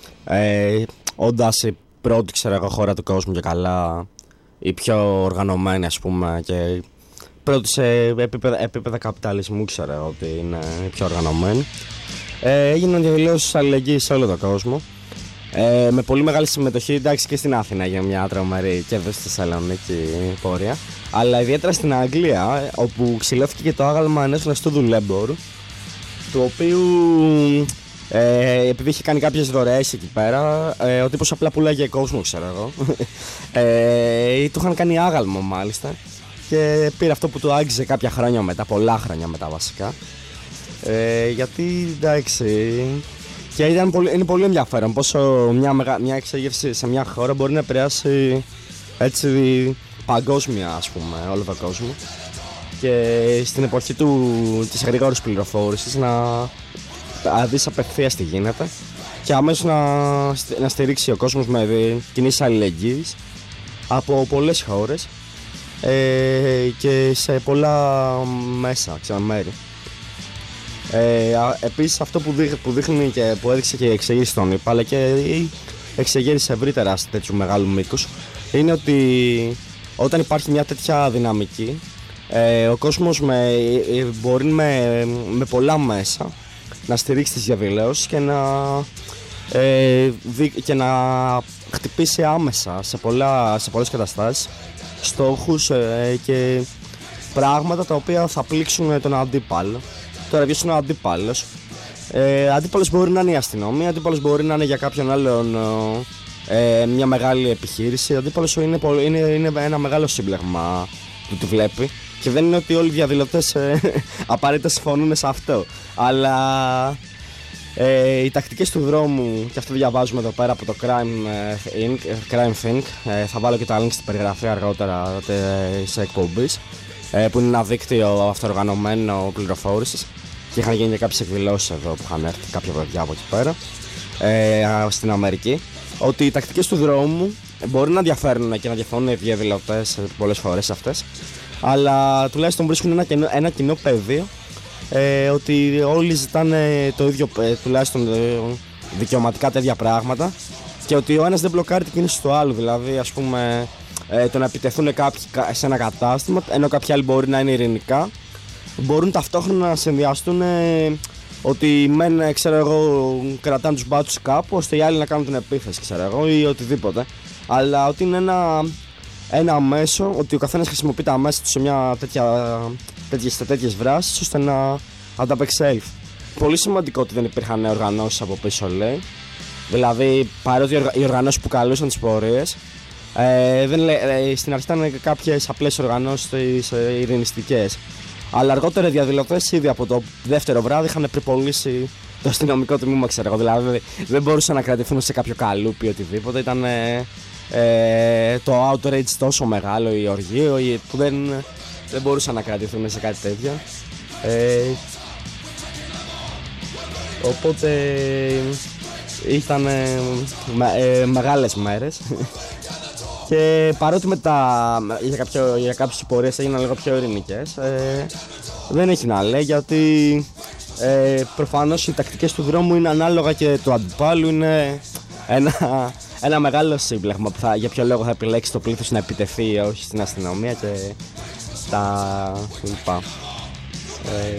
ε, όντας η πρώτη, ξέρω εγώ, χώρα του κόσμου και καλά, η πιο οργανωμένη, ας πούμε, και πρώτη σε επίπεδα, επίπεδα καπιταλισμού, ξέρω εγώ, ότι είναι η πιο οργανωμένη, ε, έγιναν διαδηλώσεις αλληλεγγύης σε όλο τον κόσμο. Ε, με πολύ μεγάλη συμμετοχή, εντάξει, και στην Αθήνα έγινε μια τρομερή και εδώ στη Θεσσαλονίκη πορεία. Αλλά ιδιαίτερα στην Αγγλία, όπου ξυλώθηκε και το άγαλμα ενός γνωστού δουλέμπορου, του οποίου ε, επειδή είχε κάνει κάποιες δωρεές εκεί πέρα, ε, ο τύπος απλά πουλάγε κόσμο, ξέρω εγώ. ε, του είχαν κάνει άγαλμα μάλιστα και πήρε αυτό που του άγγιζε κάποια χρόνια μετά, πολλά χρόνια μετά βασικά. Ε, γιατί εντάξει. Και ήταν πολύ, είναι πολύ ενδιαφέρον πόσο μια, μεγα, μια εξέγερση σε μια χώρα μπορεί να επηρεάσει έτσι παγκόσμια, ας πούμε, όλο τον κόσμο. Και στην εποχή του, της γρήγορης πληροφόρησης να, να δεις απευθείας τι γίνεται και αμέσως να, να στηρίξει ο κόσμος με κινήσεις αλληλεγγύης από πολλές χώρες ε, και σε πολλά μέσα, ξαναμέρη. Ε, επίσης αυτό που, δείχ, που δείχνει και που έδειξε και η εξεγέρση στον ΗΠΑ, αλλά και η εξεγέρση ευρύτερα σε τέτοιου μεγάλου μήκους, είναι ότι όταν υπάρχει μια τέτοια δυναμική, ε, ο κόσμος με, ε, μπορεί με, με πολλά μέσα να στηρίξει τις διαδηλώσεις και να, ε, δι, και να χτυπήσει άμεσα σε, πολλά, σε πολλές καταστάσεις στόχους ε, και πράγματα τα οποία θα πλήξουν τον αντίπαλο. Τώρα, ποιος είναι ο αντίπαλος? Ε, αντίπαλος μπορεί να είναι η αστυνομία, αντίπαλος μπορεί να είναι για κάποιον άλλον ε, μια μεγάλη επιχείρηση. Αντίπαλος είναι, είναι, είναι ένα μεγάλο σύμπλεγμα που τη βλέπει. Και δεν είναι ότι όλοι οι διαδηλωτές ε, απαραίτητα συμφωνούν σε αυτό. Αλλά ε, οι τακτικές του δρόμου, και αυτό διαβάζουμε εδώ πέρα από το Crime Inc, Crime Think, ε, θα βάλω και τα link στην περιγραφή αργότερα της εκπομπής, ε, που είναι ένα δίκτυο αυτοοργανωμένο πληροφόρησης. Και είχαν γίνει και κάποιες εκδηλώσεις εδώ που είχαν έρθει κάποια παιδιά από εκεί πέρα, ε, στην Αμερική. Ότι οι τακτικές του δρόμου μπορεί να διαφέρουν και να διαφωνούν οι διαδηλωτές πολλές φορές αυτές, αλλά τουλάχιστον βρίσκουν ένα κοινό, ένα κοινό πεδίο, ε, ότι όλοι ζητάνε το ίδιο, ε, τουλάχιστον ε, δικαιωματικά τέτοια πράγματα, και ότι ο ένας δεν μπλοκάρει την κίνηση του άλλου. Δηλαδή, ας πούμε, ε, το να επιτεθούν κάποιοι σε ένα κατάστημα, ενώ κάποιοι άλλοι μπορεί να είναι ειρηνικά, μπορούν ταυτόχρονα να συνδυαστούν, ε, ότι μεν, ξέρω εγώ, κρατάνε τους μπάτσους κάπου, ώστε οι άλλοι να κάνουν την επίθεση, ξέρω εγώ, ή οτιδήποτε. Αλλά ότι είναι ένα, ένα μέσο, ότι ο καθένας χρησιμοποιεί τα μέσα του σε μια τέτοια, τέτοιες, τέτοιες βράσεις, ώστε να ανταπεξέλθει. Πολύ σημαντικό ότι δεν υπήρχαν οργανώσεις από πίσω, λέει. Δηλαδή, παρότι οι οργανώσεις που καλούσαν τις πορείες, ε, δεν, ε, στην αρχή ήταν κάποιες απλές οργανώσεις ε, ειρηνιστικές. Αλλά αργότερα οι διαδηλωτές ήδη από το δεύτερο βράδυ είχαν προπολίσει το αστυνομικό τμήμα, ξέρω εγώ. Δηλαδή δεν μπορούσαν να κρατηθούν σε κάποιο καλούπι ή οτιδήποτε. Ήταν ε, ε, το outrage τόσο μεγάλο, η οργή, που δεν, δεν μπορούσαν να κρατηθούν σε κάτι τέτοιο. Ε, οπότε ήταν ε, με, ε, μεγάλες μέρες. Και παρότι μετά για, κάποιο, για κάποιες πορείες έγιναν λίγο πιο ειρηνικές, ε, δεν έχει να λέει, γιατί ε, προφανώς οι τακτικές του δρόμου είναι ανάλογα και του αντιπάλου. Είναι ένα, ένα μεγάλο σύμπλεγμα που θα, για ποιο λόγο θα επιλέξει το πλήθος να επιτεθεί ή όχι στην αστυνομία και τα λοιπά. Ε,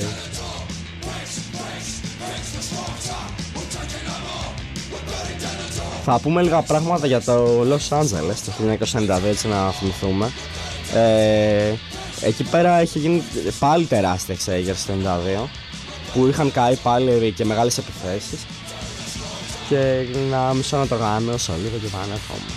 Θα πούμε λίγα πράγματα για το Los Angeles το χίλια εννιακόσια ενενήντα δύο, έτσι να θυμηθούμε. Ε, εκεί πέρα είχε γίνει πάλι τεράστια εξέγερση το ενενήντα δύο, που είχαν καεί πάλι και μεγάλες επιθέσεις. Και να μισώ να το οργανώσω λίγο και επανέρχομαι.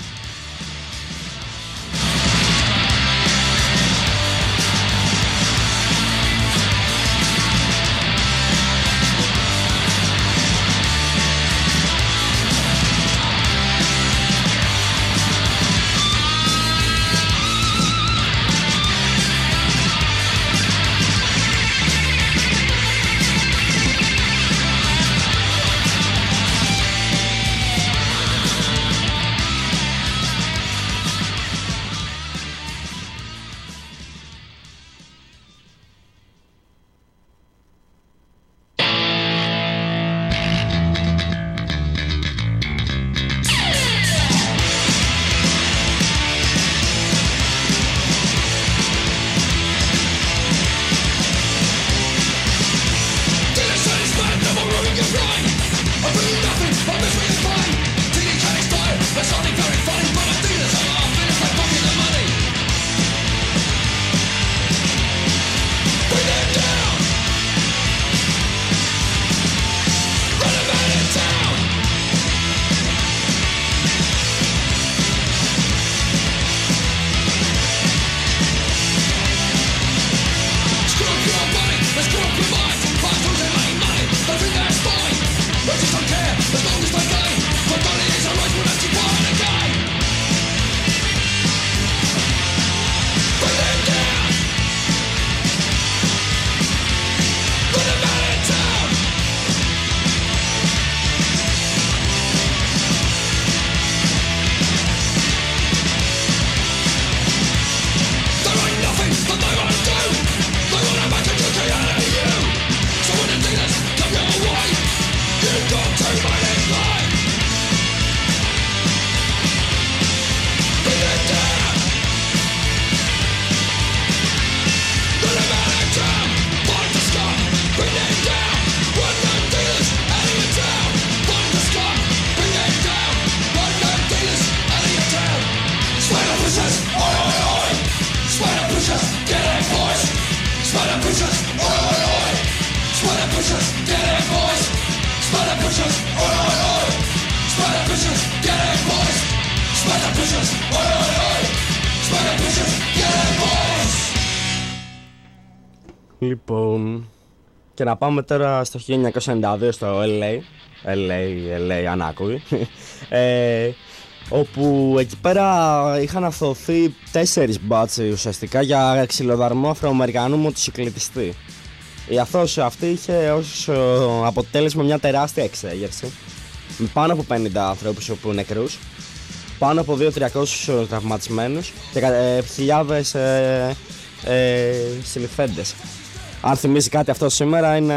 Λοιπόν, και να πάμε τώρα στο χίλια εννιακόσια ενενήντα δύο στο Ελ Έι, Ελ Έι, Ελ Έι, αν άκουγε, ε, όπου εκεί πέρα είχαν αθωωωθεί τέσσερις μπάτσοι ουσιαστικά για ξυλοδαρμό Αφροαμερικανού μοτοσυκλετιστή. Η αθώωση αυτή είχε ως αποτέλεσμα μια τεράστια εξέγερση με πάνω από πενήντα ανθρώπους νεκρούς, πάνω από δύο χιλιάδες τριακόσιους τραυματισμένους και ε, χιλιάδες ε, ε, συλληφθέντες. Αν θυμίζει κάτι αυτό σήμερα, είναι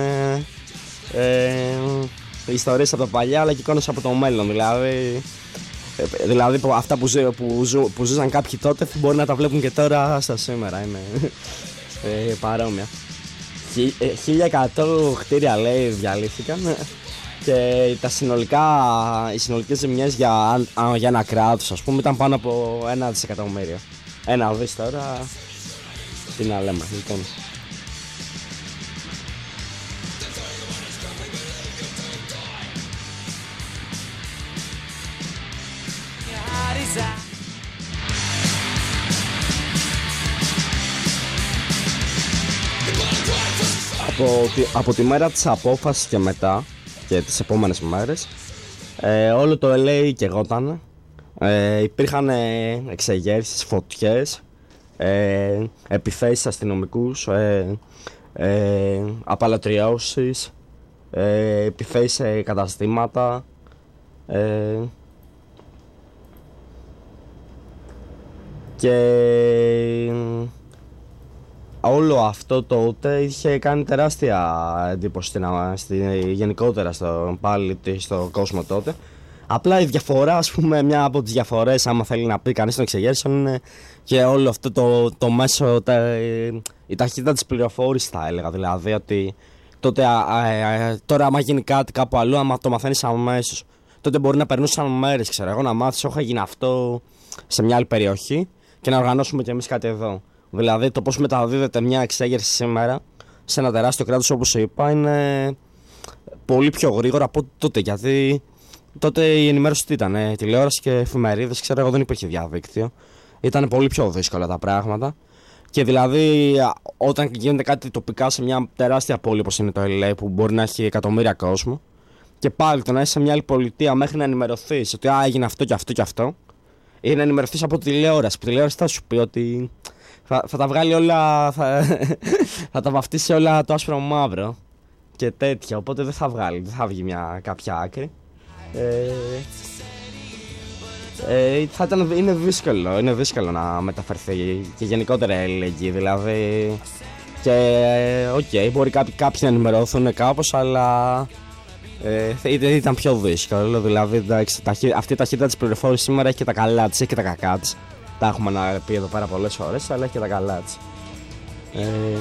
ε, ιστορίες από τα παλιά αλλά και εικόνες από το μέλλον. Δηλαδή, ε, δηλαδή αυτά που, ζου, που, ζου, που ζούσαν κάποιοι τότε μπορεί να τα βλέπουν και τώρα στα σήμερα. Είναι ε, παρόμοια. χίλια εκατό κτίρια, λέει, διαλύθηκαν και τα συνολικά, οι συνολικές ζημιές για, για ένα κράτος, ας πούμε, ήταν πάνω από ένα δισεκατομμύριο. Ένα δις τώρα, τι να λέμε, λοιπόν. Από τη, από τη μέρα της απόφασης και μετά και τις επόμενες μέρες ε, όλο το Ελ Έι καιγόταν, ε, υπήρχαν ε, εξεγέρσεις, φωτιές, ε, επιθέσεις αστυνομικούς, ε, ε, απαλωτριώσεις, ε, επιθέσεις σε καταστήματα, ε, και όλο αυτό τότε είχε κάνει τεράστια εντύπωση στην, στη, γενικότερα στο, πάλι στο κόσμο τότε. Απλά η διαφορά, ας πούμε, μια από τις διαφορές, άμα θέλει να πει κανείς των εξεγέρσεων, είναι και όλο αυτό το, το μέσο, τα, η ταχύτητα της πληροφόρησης, θα έλεγα. Δηλαδή ότι τότε, α, α, τώρα άμα γίνει κάτι κάπου αλλού, άμα το μαθαίνεις αμέσως, τότε μπορεί να περνούσαν μέρες, ξέρω εγώ, να μάθεις, όχι έγινε αυτό σε μια άλλη περιοχή και να οργανώσουμε κι εμείς κάτι εδώ. Δηλαδή το πώς μεταδίδεται μια εξέγερση σήμερα σε ένα τεράστιο κράτος, όπως είπα, είναι πολύ πιο γρήγορα από τότε. Γιατί τότε η ενημέρωση τι ήταν, ε, τηλεόραση και εφημερίδες, ξέρω εγώ, δεν υπήρχε διαδίκτυο. Ήταν πολύ πιο δύσκολα τα πράγματα. Και δηλαδή όταν γίνεται κάτι τοπικά σε μια τεράστια πόλη όπως είναι το Ελ Έι, που μπορεί να έχει εκατομμύρια κόσμο, και πάλι το να είσαι σε μια άλλη πολιτεία μέχρι να ενημερωθείς ότι α, έγινε αυτό και αυτό και αυτό, ή να ενημερωθείς από τηλεόραση, που τηλεόραση θα σου πει ότι Θα, θα τα βγάλει όλα, θα, θα τα βαφτίσει όλα το άσπρο μαύρο και τέτοια, οπότε δεν θα βγάλει, δεν θα βγει μια κάποια άκρη. Ε, ε, θα ήταν, είναι δύσκολο, είναι δύσκολο να μεταφερθεί και γενικότερα η αλληλεγγύη, δηλαδή, και οκ, okay, μπορεί κάποιοι, κάποιοι να ενημερωθούν κάπως, αλλά ε, ήταν πιο δύσκολο, δηλαδή εντάξει, αυτή η ταχύτητα της πληροφόρησης σήμερα έχει και τα καλά της, έχει και τα κακά της. Τα έχουμε να πει εδώ πέρα πολλές ώρες, αλλά έχει και τα καλά της. Ε,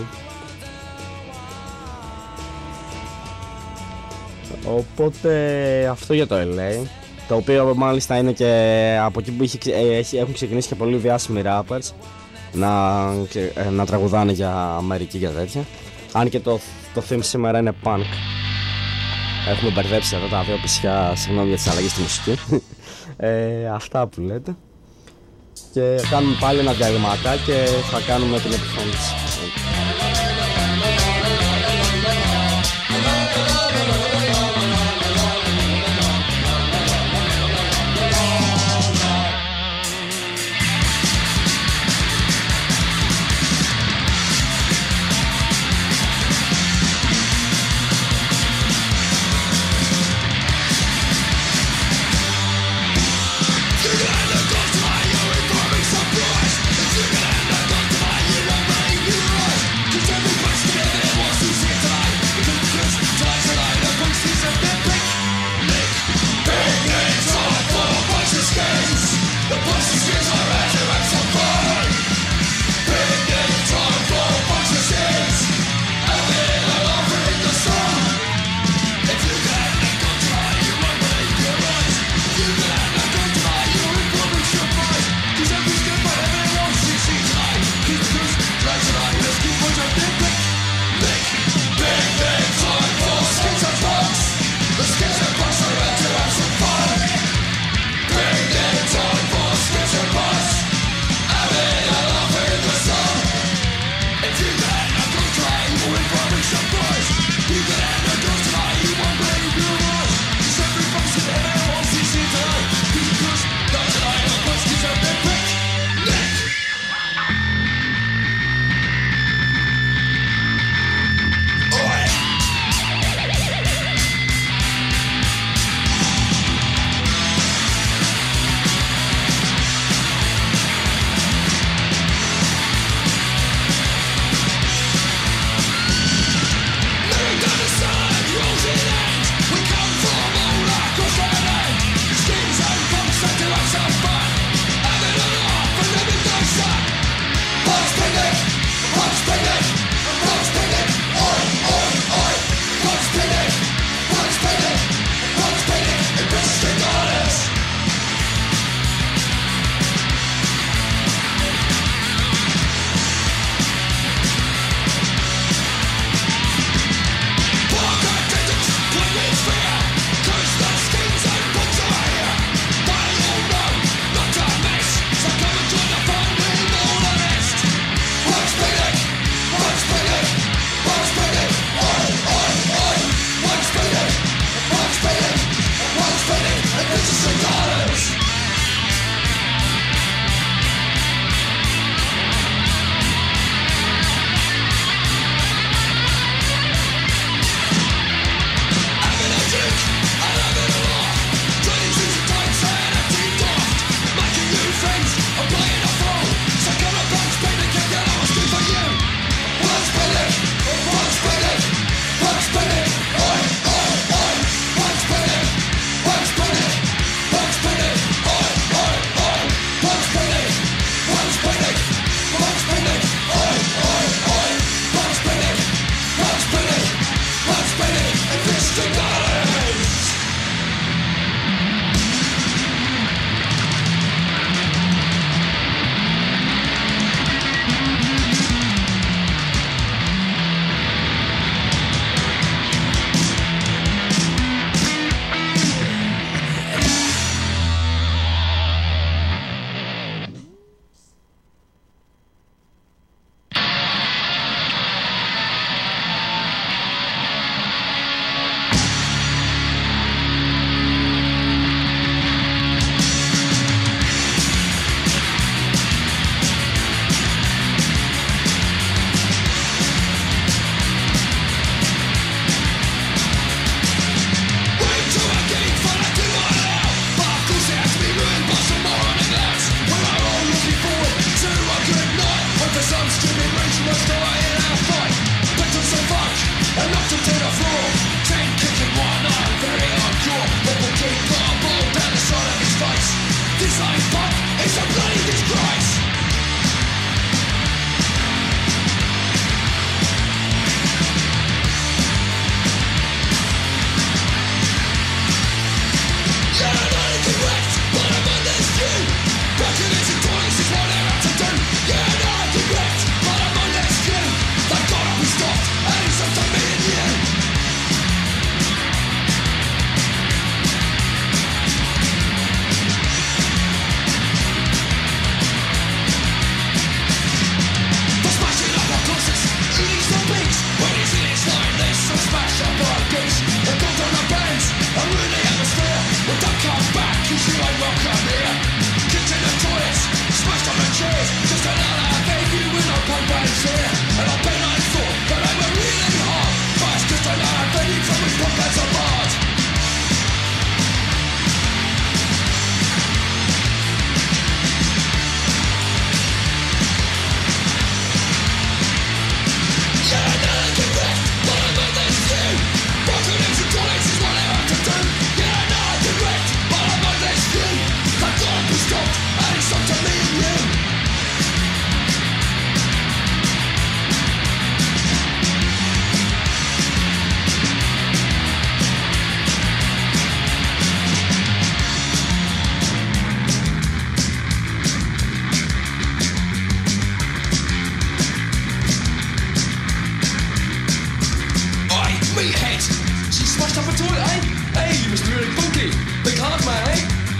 οπότε αυτό για το Ελ Έι, το οποίο μάλιστα είναι και από εκεί που είχε, έχει, έχουν ξεκινήσει και πολλοί διάσημοι rappers να, να τραγουδάνε για Αμερική και τέτοια. Αν και το, το theme σήμερα είναι punk. Έχουμε μπερδέψει εδώ τα δύο πισιά, συγγνώμη για τις αλλαγές στη μουσική. ε, αυτά που λέτε. Και κάνουμε πάλι ένα διαλυματά και θα κάνουμε την επιφώνηση. You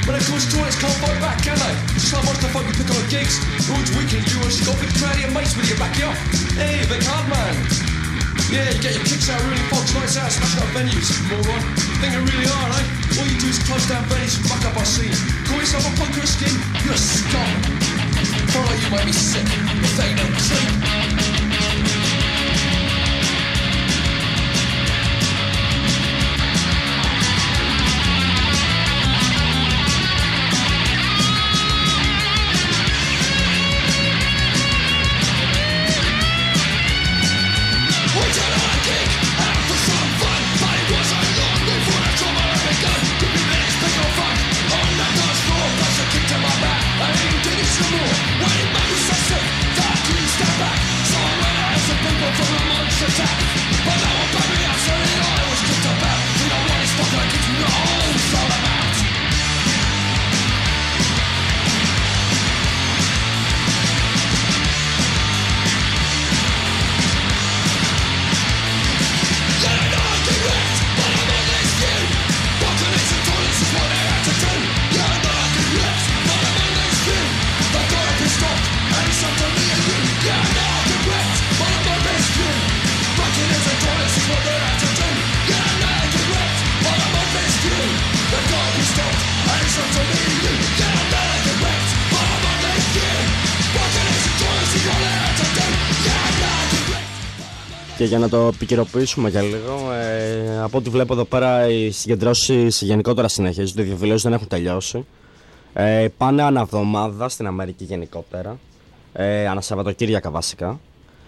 But of course toilets can't fight back, can they? Just like most of the folk who pick on gigs. Always weekend viewers, you got big crowdy and mates with you back here. Hey, they can't, man. Yeah, you get your kicks out, really folks, nights out, smashing up venues, moron. Think they really are, eh? All you do is close down venues and fuck up our scene. Call yourself a punk or a skin? You're a scum. Follow you make me sick, if they don't treat. Και για να το επικαιροποιήσουμε για λίγο, ε, από ό,τι βλέπω εδώ πέρα οι συγκεντρώσεις γενικότερα συνεχίζονται, οι διαδηλώσεις δεν έχουν τελειώσει. Ε, πάνε ανά εβδομάδα στην Αμερική γενικότερα, ε, ανά Σαββατοκύριακα βασικά.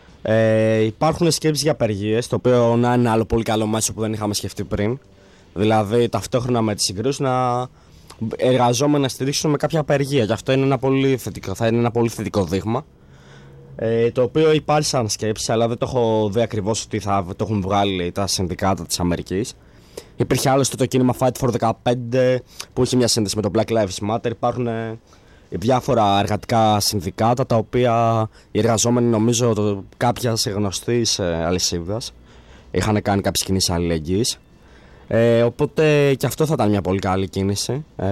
Ε, υπάρχουν σκέψεις για απεργίες, το οποίο να είναι ένα άλλο πολύ καλό μέσο που δεν είχαμε σκεφτεί πριν. Δηλαδή ταυτόχρονα με τις συγκρούσεις να εργαζόμενοι να στηρίξουν με κάποια απεργία. Και αυτό είναι ένα πολύ θετικό, θα είναι ένα πολύ θετικό δείγμα. Ε, το οποίο υπάρχει σαν σκέψη, αλλά δεν το έχω δει ακριβώς ότι θα το έχουν βγάλει τα συνδικάτα της Αμερικής. Υπήρχε άλλωστε το κίνημα Fight for δεκαπέντε που είχε μια σύνδεση με το Black Lives Matter. Υπάρχουν ε, διάφορα εργατικά συνδικάτα τα οποία οι εργαζόμενοι, νομίζω το, κάποια γνωστής ε, αλυσίδας είχαν κάνει κάποιες κινήσεις αλληλεγγύης. Ε, οπότε και αυτό θα ήταν μια πολύ καλή κίνηση. Ε,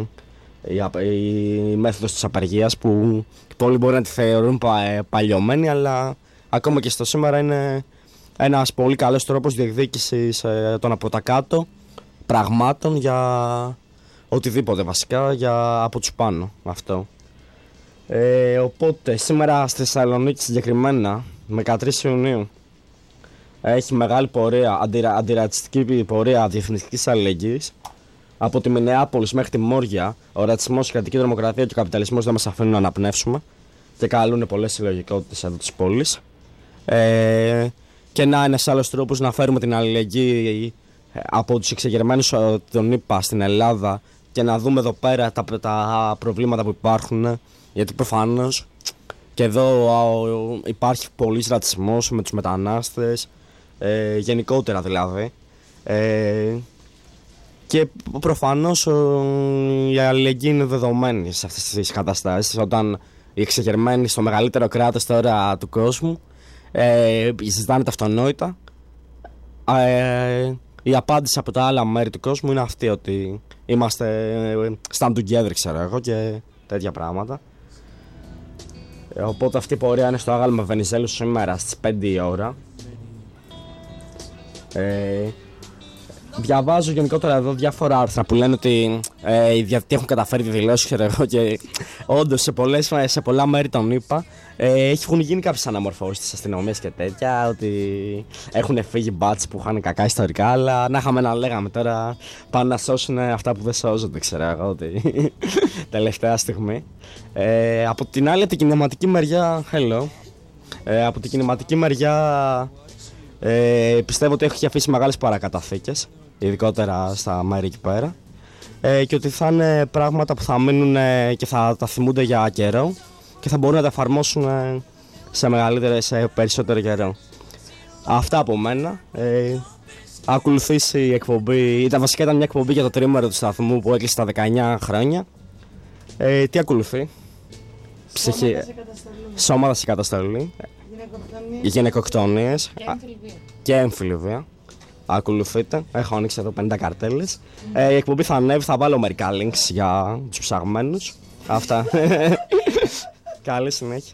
η, η, η μέθοδος της απεργίας που πολλοί μπορεί να τη θεωρούν πα, παλιωμένη, αλλά ακόμα και στο σήμερα είναι ένας πολύ καλός τρόπος διεκδίκησης ε, των από τα κάτω πραγμάτων για οτιδήποτε βασικά για από τους πάνω αυτό. Ε, οπότε σήμερα στη Θεσσαλονίκη συγκεκριμένα με δεκατρείς Ιουνίου έχει μεγάλη πορεία, αντιρα, αντιρατσιστική πορεία διεθνιστικής αλληλεγγύης. Από τη Μινεάπολης μέχρι τη Μόρια, ο ρατσισμός, η κρατική τρομοκρατία και ο καπιταλισμός δεν μας αφήνουν να αναπνεύσουμε και καλούν πολλές συλλογικότητες εδώ της πόλης. Ε, και να είναι ένας άλλος τρόπος να φέρουμε την αλληλεγγύη από τους εξεγερμένους των ΗΠΑ στην Ελλάδα και να δούμε εδώ πέρα τα, τα προβλήματα που υπάρχουν. Γιατί προφανώς και εδώ α, υπάρχει πολύς ρατσισμός με τους μετανάστες, ε, γενικότερα δηλαδή. Ε, και προφανώς ο, η αλληλεγγύη είναι δεδομένη σε αυτές τις καταστάσεις. Όταν οι εξεγερμένοι στο μεγαλύτερο κράτος τώρα του κόσμου ε, συζητάνε τα αυτονόητα, ε, η απάντηση από τα άλλα μέρη του κόσμου είναι αυτή, ότι είμαστε stand together, ξέρω εγώ, και τέτοια πράγματα. Ε, οπότε αυτή η πορεία είναι στο Άγαλμα Βενιζέλου σήμερα στις πέντε η ώρα. Ε, Διαβάζω γενικότερα εδώ διάφορα άρθρα που λένε ότι ε, οι διαδυτικοί έχουν καταφέρει τη δηλώση, ξέρω εγώ, και όντως σε, πολλές, σε πολλά μέρη των ΗΠΑ ε, έχουν γίνει κάποιες αναμορφώσεις της αστυνομίας και τέτοια, ότι έχουν φύγει μπάτσοι που είχαν κακά ιστορικά, αλλά να είχαμε να λέγαμε τώρα πάνε να σώσουν αυτά που δεν σώζονται, ξέρω εγώ, ότι τελευταία στιγμή. Ε, από την άλλη, την κινηματική μεριά, hello, ε, από την κινηματική μεριά ε, πιστεύω ότι έχει αφήσει μεγάλες παρακαταθήκες, ειδικότερα στα μέρη εκεί πέρα, ε, και ότι θα είναι πράγματα που θα μείνουν ε, και θα τα θυμούνται για καιρό και θα μπορούν να τα εφαρμόσουν ε, σε μεγαλύτερο, σε περισσότερο καιρό. Αυτά από μένα. Ε, ακολουθήσει η εκπομπή, ήταν, βασικά ήταν μια εκπομπή για το τρίμερο του σταθμού που έκλεισε τα δεκαεννιά χρόνια. Ε, τι ακολουθεί? Ψυχή... Σώματα σε καταστολή. Γυναικοκτονίες και εμφυλιβία. ακολουθείτε. Έχω ανοίξει εδώ πενήντα καρτέλες. Ε, η εκπομπή θα ανέβει, θα βάλω μερικά links για τους ψαγμένους. Αυτά. Καλή συνέχεια.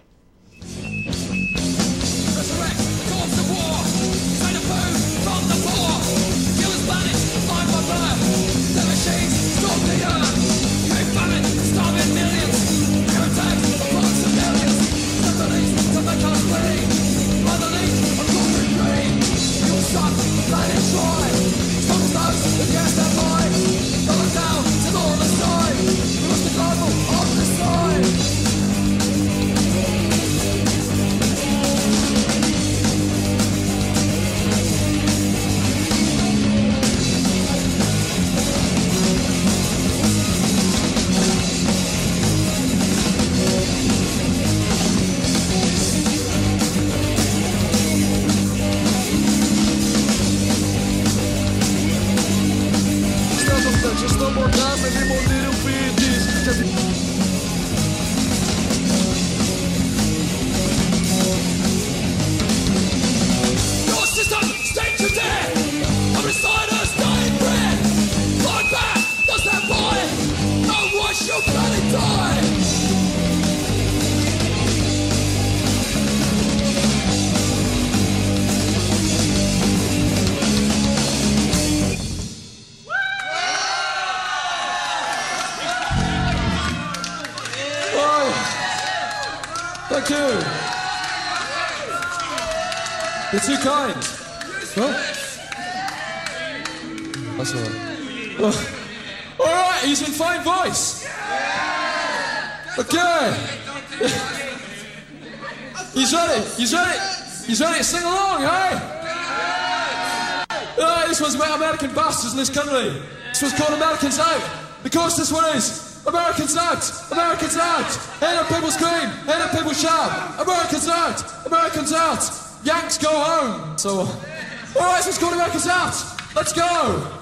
Thank you. You're too kind. Huh? That's all right. Oh. All right, he's in fine voice. Okay. He's ready. He's ready. He's ready to sing along, hey? Uh, this one's about American bastards in this country. This one's called Americans Out. Because this one is Americans Out. Americans Out. Hear the people scream. Hear the people shout. Americans Out. Americans Out. Yanks go home. So, all right, this one's called Americans Out. Let's go.